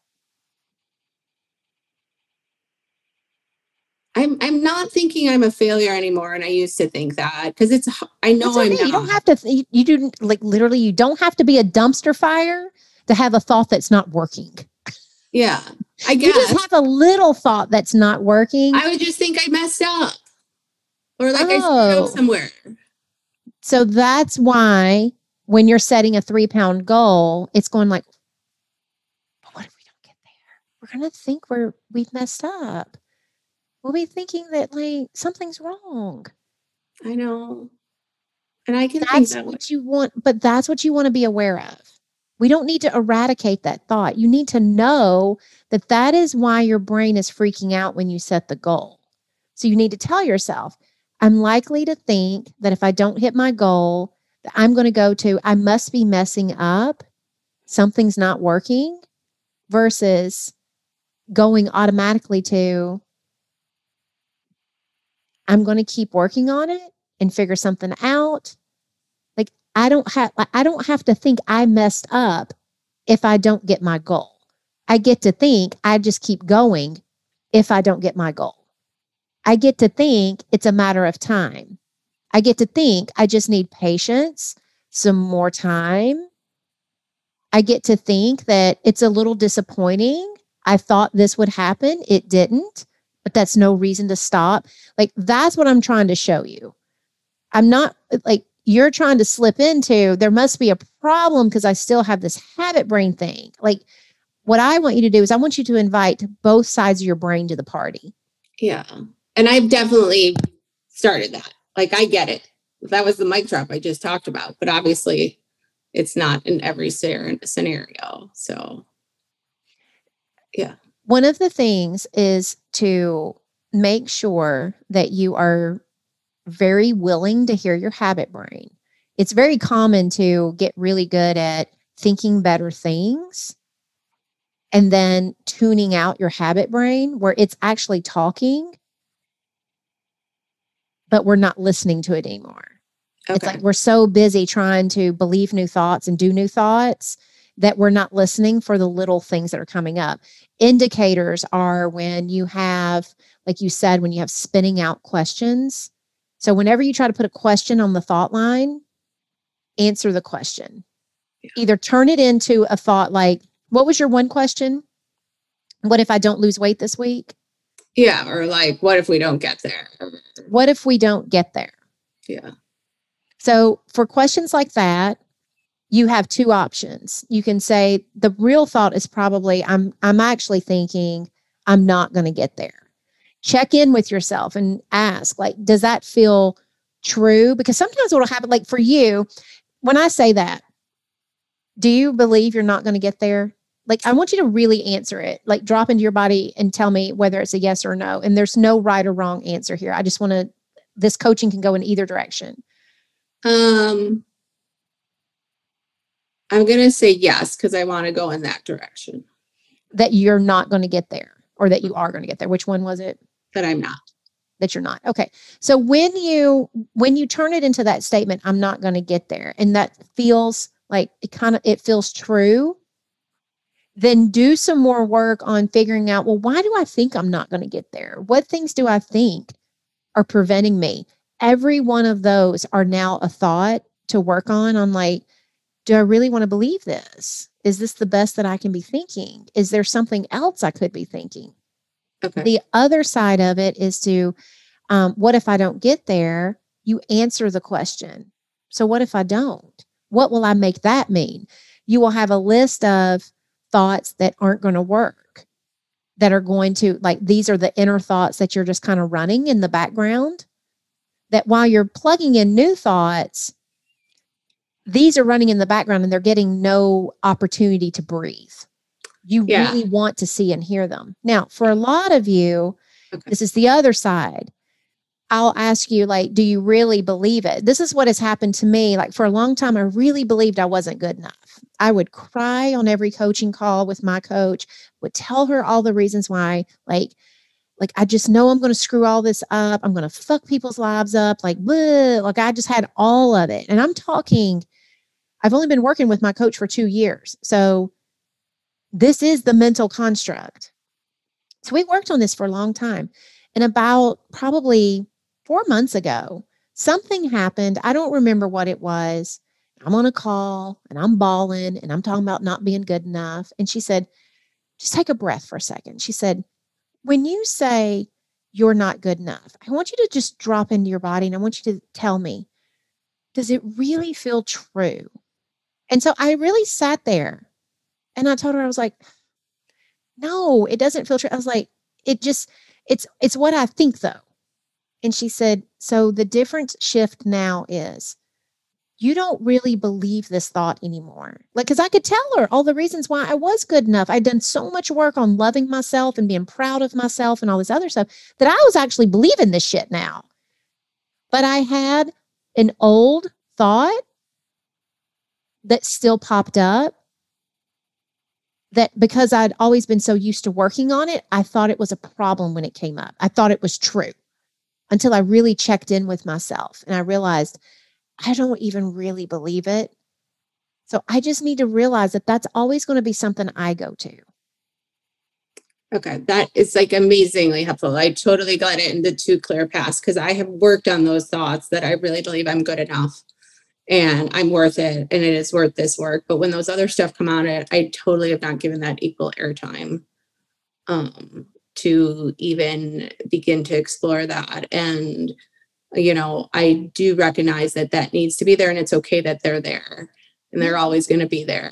I'm I'm not thinking I'm a failure anymore, and I used to think that because it's h- I know That's okay. I'm not. You don't have to, th- you do like literally, you don't have to be a dumpster fire to have a thought that's not working. Yeah, I You guess just have a little thought that's not working. I would just think I messed up, or like I screwed Oh. up somewhere. So that's why when you're setting a three pound goal, it's going like, but what if we don't get there? We're going to think we're, we've messed up. We'll be thinking that like something's wrong. I know, and I can think That's that way. what you want, but that's what you want to be aware of. We don't need to eradicate that thought. You need to know that that is why your brain is freaking out when you set the goal. So you need to tell yourself, I'm likely to think that if I don't hit my goal, that I'm going to go to, I must be messing up. Something's not working versus going automatically to, I'm going to keep working on it and figure something out. Like I don't have, I don't have to think I messed up if I don't get my goal. I get to think I just keep going if I don't get my goal. I get to think it's a matter of time. I get to think I just need patience, some more time. I get to think that it's a little disappointing. I thought this would happen. It didn't, but that's no reason to stop. Like that's what I'm trying to show you. I'm not like, you're trying to slip into, there must be a problem because I still have this habit brain thing. Like, what I want you to do is I want you to invite both sides of your brain to the party. Yeah. And I've definitely started that. Like, I get it. That was the mic drop I just talked about, but obviously it's not in every scenario. So, yeah. One of the things is to make sure that you are very willing to hear your habit brain. It's very common to get really good at thinking better things and then tuning out your habit brain where it's actually talking, but we're not listening to it anymore. Okay. It's like we're so busy trying to believe new thoughts and do new thoughts that we're not listening for the little things that are coming up. Indicators are when you have, like you said, when you have spinning out questions. So whenever you try to put a question on the thought line, answer the question. Yeah. Either turn it into a thought like, what was your one question? What if I don't lose weight this week? Yeah. Or like, what if we don't get there? What if we don't get there? Yeah. So for questions like that, you have two options. You can say the real thought is probably, I'm, I'm actually thinking I'm not going to get there. Check in with yourself and ask, like, does that feel true? Because sometimes what will happen, like for you, when I say that, do you believe you're not going to get there? Like, I want you to really answer it, like drop into your body and tell me whether it's a yes or no. And there's no right or wrong answer here. I just want to, this coaching can go in either direction. Um, I'm going to say yes, because I want to go in that direction. That you're not going to get there, or that you are going to get there. Which one was it? That I'm not. That you're not. Okay. So when you, when you turn it into that statement, I'm not going to get there, and that feels like it kind of, it feels true, then do some more work on figuring out, well, why do I think I'm not going to get there? What things do I think are preventing me? Every one of those are now a thought to work on, on like, do I really want to believe this? Is this the best that I can be thinking? Is there something else I could be thinking? Okay. The other side of it is to, um, what if I don't get there? You answer the question. So what if I don't? What will I make that mean? You will have a list of thoughts that aren't going to work, that are going to, like, these are the inner thoughts that you're just kind of running in the background, that while you're plugging in new thoughts, these are running in the background and they're getting no opportunity to breathe. You yeah. really want to see and hear them. Now, for a lot of you, okay. This is the other side. I'll ask you, like, do you really believe it? This is what has happened to me. Like, for a long time, I really believed I wasn't good enough. I would cry on every coaching call with my coach, would tell her all the reasons why, like, like, I just know I'm going to screw all this up. I'm going to fuck people's lives up. Like, bleh. Like, I just had all of it. And I'm talking, I've only been working with my coach for two years. So this is the mental construct. So we worked on this for a long time. And about probably four months ago, something happened. I don't remember what it was. I'm on a call and I'm bawling and I'm talking about not being good enough. And she said, just take a breath for a second. She said, when you say you're not good enough, I want you to just drop into your body and I want you to tell me, does it really feel true? And so I really sat there and I told her, I was like, no, it doesn't feel true. I was like, it just, it's, it's what I think though. And she said, so the difference shift now is you don't really believe this thought anymore. Like, cause I could tell her all the reasons why I was good enough. I'd done so much work on loving myself and being proud of myself and all this other stuff that I was actually believing this shit now. But I had an old thought that still popped up, that because I'd always been so used to working on it, I thought it was a problem when it came up. I thought it was true until I really checked in with myself and I realized I don't even really believe it. So I just need to realize that that's always going to be something I go to. Okay, that is like amazingly helpful. I totally got it into two clear paths because I have worked on those thoughts that I really believe I'm good enough and I'm worth it and it is worth this work. But when those other stuff come out, I totally have not given that equal airtime um, to even begin to explore that. And you know, I do recognize that that needs to be there, and it's okay that they're there, and they're always going to be there.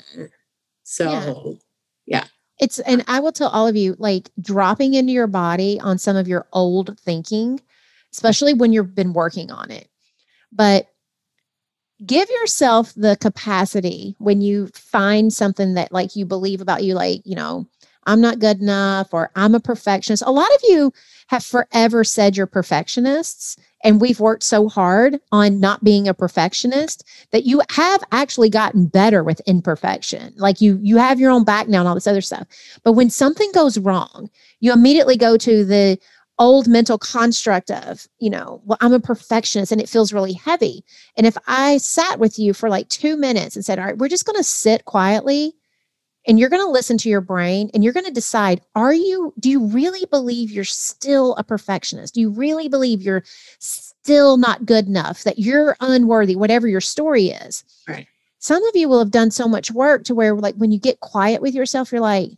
So, yeah. It's, and I will tell all of you, like, dropping into your body on some of your old thinking, especially when you've been working on it. But give yourself the capacity when you find something that, like, you believe about you, like, you know, I'm not good enough, or I'm a perfectionist. A lot of you have forever said you're perfectionists, and we've worked so hard on not being a perfectionist that you have actually gotten better with imperfection. Like, you, you have your own back now and all this other stuff. But when something goes wrong, you immediately go to the old mental construct of, you know, well, I'm a perfectionist, and it feels really heavy. And if I sat with you for like two minutes and said, all right, we're just going to sit quietly, and you're going to listen to your brain, and you're going to decide, are you, do you really believe you're still a perfectionist? Do you really believe you're still not good enough, that you're unworthy, whatever your story is? Right. Some of you will have done so much work to where, like, when you get quiet with yourself, you're like,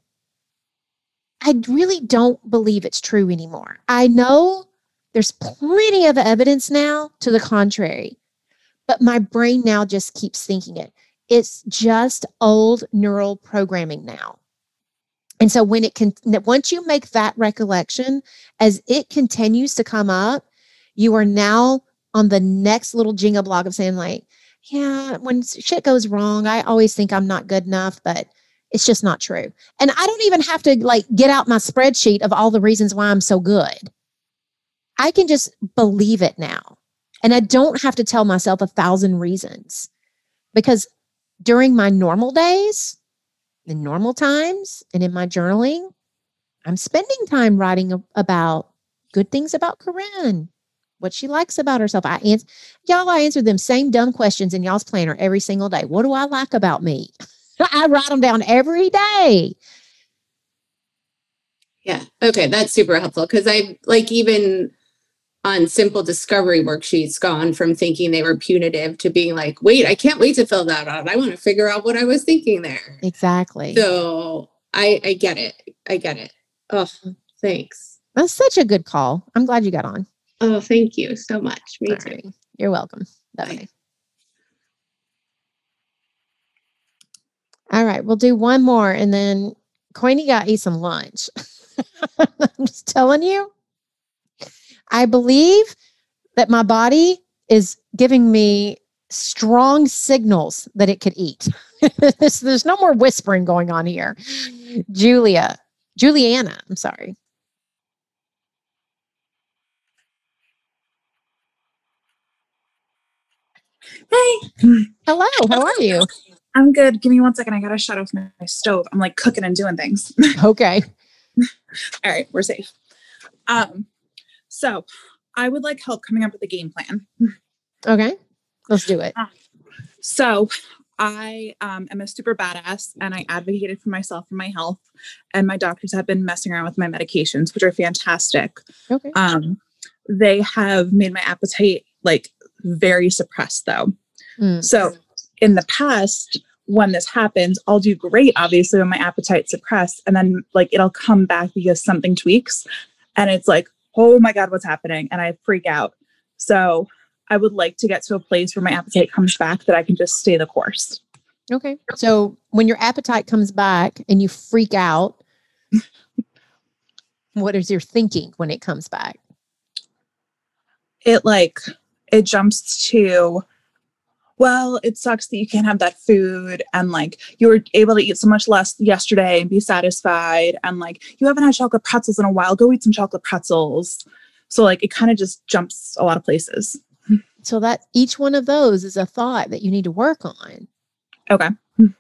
I really don't believe it's true anymore. I know there's plenty of evidence now to the contrary, but my brain now just keeps thinking it. It's just old neural programming now. And so when it can, once you make that recollection, as it continues to come up, you are now on the next little Jenga block of saying, like, yeah, when shit goes wrong, I always think I'm not good enough, but it's just not true. And I don't even have to, like, get out my spreadsheet of all the reasons why I'm so good. I can just believe it now. And I don't have to tell myself a thousand reasons, because during my normal days, in normal times, and in my journaling, I'm spending time writing a- about good things about Corinne, what she likes about herself. I answer, y'all, I answer them same dumb questions in y'all's planner every single day. What do I like about me? I write them down every day. Yeah. Okay. That's super helpful, because I, like, even on simple discovery worksheets, gone from thinking they were punitive to being like, wait, I can't wait to fill that out. I want to figure out what I was thinking there. Exactly. So I, I get it. I get it. Oh, thanks. That's such a good call. I'm glad you got on. Oh, thank you so much. Me All too. right. You're welcome. Bye. Bye. All right. We'll do one more, and then Queenie got to eat some lunch. I'm just telling you. I believe that my body is giving me strong signals that it could eat. there's, there's no more whispering going on here. Julia, Juliana, I'm sorry. Hey. Hello, how are you? I'm good. Give me one second. I gotta shut off my, my stove. I'm like cooking and doing things. Okay. All right, we're safe. Um, so I would like help coming up with a game plan. Okay, let's do it. So I um, am a super badass, and I advocated for myself and my health, and my doctors have been messing around with my medications, which are fantastic. Okay. Um, they have made my appetite like very suppressed though. Mm. So in the past, when this happens, I'll do great, obviously, when my appetite's suppressed, and then like it'll come back because something tweaks, and it's like, oh my God, what's happening? And I freak out. So I would like to get to a place where my appetite comes back that I can just stay the course. Okay. So when your appetite comes back and you freak out, what is your thinking when it comes back? It like, it jumps to, well, it sucks that you can't have that food, and like you were able to eat so much less yesterday and be satisfied, and like you haven't had chocolate pretzels in a while, go eat some chocolate pretzels. So like it kind of just jumps a lot of places. So that each one of those is a thought that you need to work on. Okay.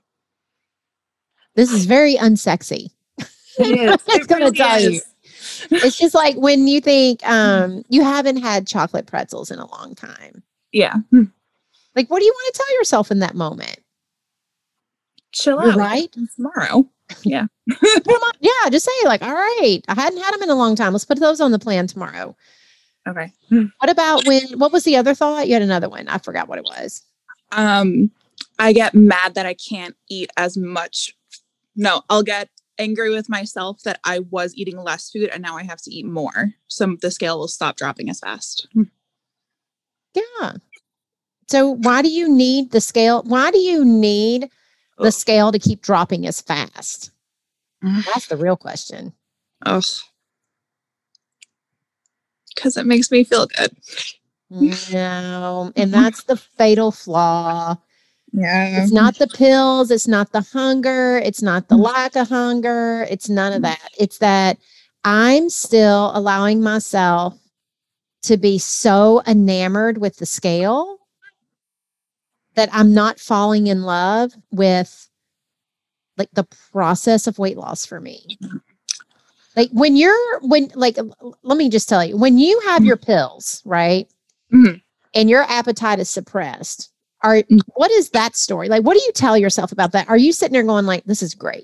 This is very unsexy. It is. It's It gonna really tell you. is. It's just like when you think um, you haven't had chocolate pretzels in a long time. Yeah. Like, what do you want to tell yourself in that moment? Chill You're out. right. Tomorrow. Yeah. Put 'em on- yeah, just say like, all right, I hadn't had them in a long time. Let's put those on the plan tomorrow. Okay. What about when, what was the other thought? You had another one. I forgot what it was. Um, I get mad that I can't eat as much. No, I'll get angry with myself that I was eating less food and now I have to eat more. So the scale will stop dropping as fast. Yeah. So why do you need the scale? Why do you need the Oh. scale to keep dropping as fast? Mm. That's the real question. Oh, because it makes me feel good. No, and that's the fatal flaw. Yeah. It's not the pills, it's not the hunger, it's not the lack of hunger, it's none of that. It's that I'm still allowing myself to be so enamored with the scale that I'm not falling in love with like the process of weight loss for me. Like when you're when like l- let me just tell you, when you have your pills, right? Mhm. And your appetite is suppressed. Are Mhm. what is that story? Like what do you tell yourself about that? Are you sitting there going like this is great?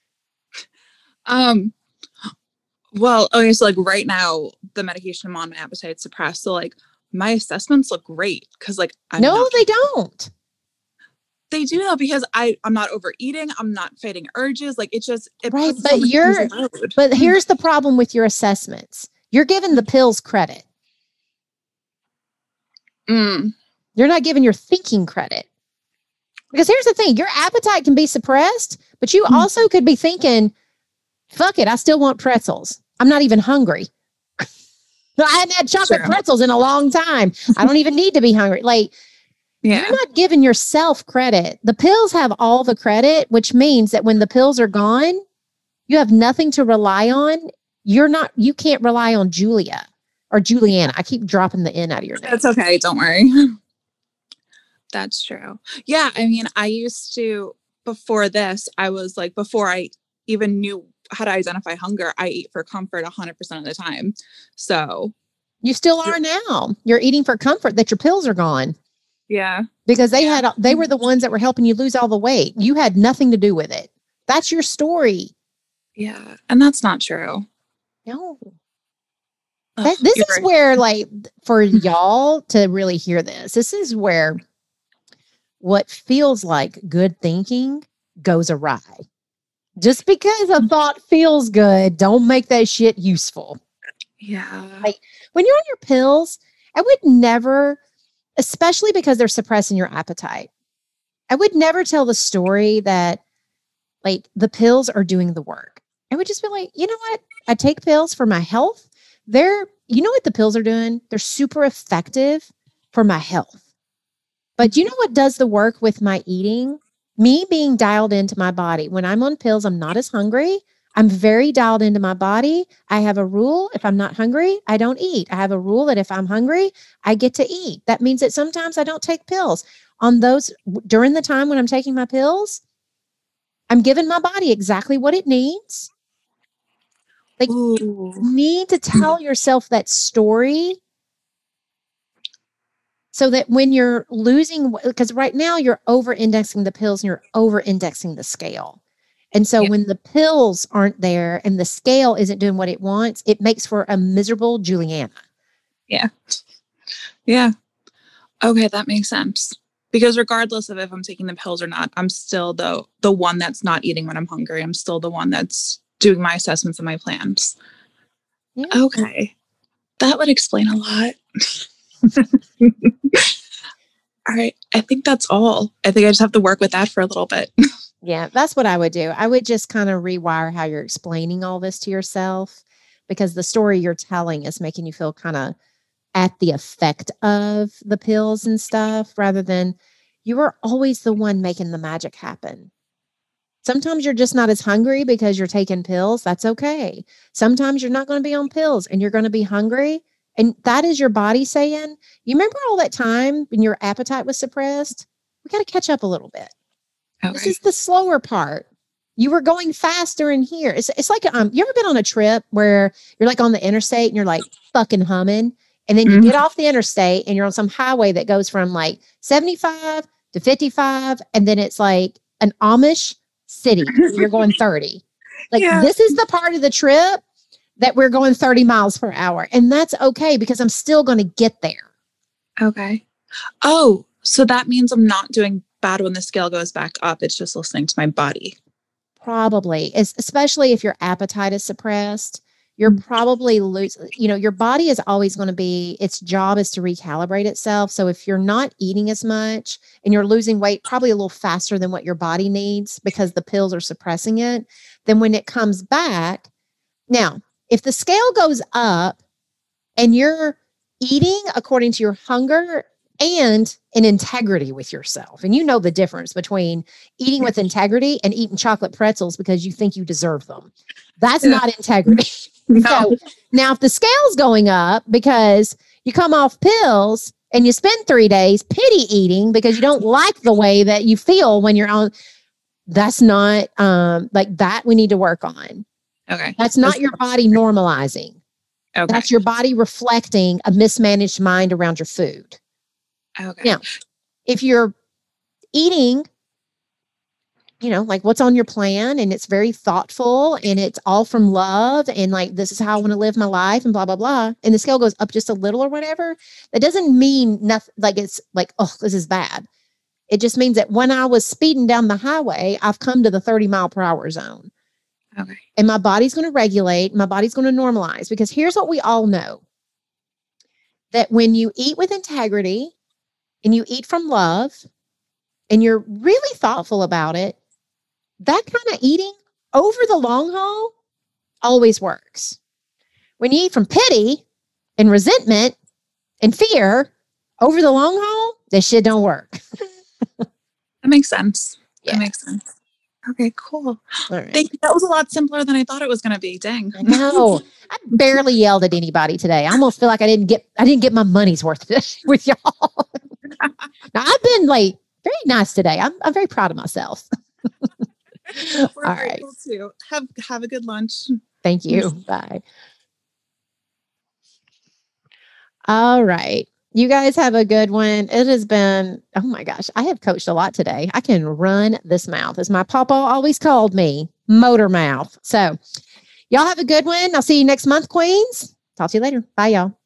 Um, well, okay, so like right now, the medication I'm on, my appetite suppressed. So like my assessments look great because like I'm No, not. they don't. They do though because I I'm not overeating. I'm not fighting urges. Like it just it Right, puts but so much you're easier load. but here's the problem with your assessments. You're giving the pills credit. Mm, You're not giving your thinking credit. Because here's the thing, your appetite can be suppressed, but you Mhm. also could be thinking, fuck it, I still want pretzels. I'm not even hungry. I hadn't had chocolate True. pretzels in a long time. I don't even need to be hungry. Like, yeah. you're not giving yourself credit. The pills have all the credit, which means that when the pills are gone, you have nothing to rely on. You're not, you can't rely on Julia or Juliana. I keep dropping the N out of your name. That's okay. Don't worry. That's true. Yeah. I mean, I used to, before this, I was like, before I even knew how to identify hunger, I ate for comfort one hundred percent of the time. So, You still are now. You're eating for comfort that your pills are gone yeah. because they Yeah. had, they were the ones that were helping you lose all the weight. You had nothing to do with it. That's your story. Yeah. And that's not true. No. Ugh, That, this you're is right. where, like, for y'all to really hear this, this is where what feels like good thinking goes awry. Just because a thought feels good, don't make that shit useful. Yeah. Like when you're on your pills, I would never, especially because they're suppressing your appetite, I would never tell the story that like the pills are doing the work. I would just be like, you know what? I take pills for my health. They're, you know what the pills are doing? They're super effective for my health. But you know what does the work with my eating? Me being dialed into my body. When I'm on pills, I'm not as hungry. I'm very dialed into my body. I have a rule. If I'm not hungry, I don't eat. I have a rule that if I'm hungry, I get to eat. That means that sometimes I don't take pills. On those, during the time when I'm taking my pills, I'm giving my body exactly what it needs. Like, Ooh. you need to tell yourself that story so that when you're losing, because right now you're over indexing the pills and you're over indexing the scale. And so Yeah. when the pills aren't there and the scale isn't doing what it wants, it makes for a miserable Juliana. Yeah. Yeah. Okay, that makes sense. Because regardless of if I'm taking the pills or not, I'm still the the one that's not eating when I'm hungry. I'm still the one that's doing my assessments and my plans. Yeah. Okay. That would explain a lot. All right. I think that's all. I think I just have to work with that for a little bit. Yeah, that's what I would do. I would just kind of rewire how you're explaining all this to yourself because the story you're telling is making you feel kind of at the effect of the pills and stuff rather than you are always the one making the magic happen. Sometimes you're just not as hungry because you're taking pills. That's okay. Sometimes you're not going to be on pills and you're going to be hungry. And that is your body saying, you remember all that time when your appetite was suppressed? We got to catch up a little bit. This Okay. is the slower part. You were going faster in here. It's it's like um, you ever been on a trip where you're like on the interstate and you're like fucking humming, and then you Mhm. get off the interstate and you're on some highway that goes from like seventy-five to fifty-five, and then it's like an Amish city. And you're going thirty. Like Yeah. this is the part of the trip that we're going thirty miles per hour, and that's okay because I'm still going to get there. Okay. Oh, so that means I'm not doing bad when the scale goes back up. It's just listening to my body. Probably, es- especially if your appetite is suppressed. you're Mm. probably lose, you know, your body is always going to be, its job is to recalibrate itself. So if you're not eating as much and you're losing weight probably a little faster than what your body needs because the pills are suppressing it, then when it comes back, now, if the scale goes up and you're eating according to your hunger and in integrity with yourself, and you know the difference between eating with integrity and eating chocolate pretzels because you think you deserve them. That's Yeah. not integrity. No. So now if the scale's going up because you come off pills and you spend three days pity eating because you don't like the way that you feel when you're on, that's not um, like that we need to work on. Okay. That's not your body normalizing. Okay. That's your body reflecting a mismanaged mind around your food. Okay. Now, if you're eating, you know, like what's on your plan and it's very thoughtful and it's all from love and like, this is how I want to live my life and blah, blah, blah. And the scale goes up just a little or whatever. That doesn't mean nothing. Like it's like, oh, this is bad. It just means that when I was speeding down the highway, I've come to the thirty mile per hour zone. Okay. And my body's going to regulate. My body's going to normalize because here's what we all know. That when you eat with integrity and you eat from love and you're really thoughtful about it, that kind of eating over the long haul always works. When you eat from pity and resentment and fear over the long haul, this shit don't work. That makes sense. Yeah. That makes sense. Okay, cool. All right. Thank you. That was a lot simpler than I thought it was going to be. Dang. I know. I barely yelled at anybody today. I almost feel like I didn't get I didn't get my money's worth with y'all. Now I've been like very nice today. I'm I'm very proud of myself. We're All right. grateful too. Have have a good lunch. Thank you. Bye. All right. You guys have a good one. It has been, oh my gosh, I have coached a lot today. I can run this mouth, as my papa always called me, motor mouth. So y'all have a good one. I'll see you next month, Queens. Talk to you later. Bye, y'all.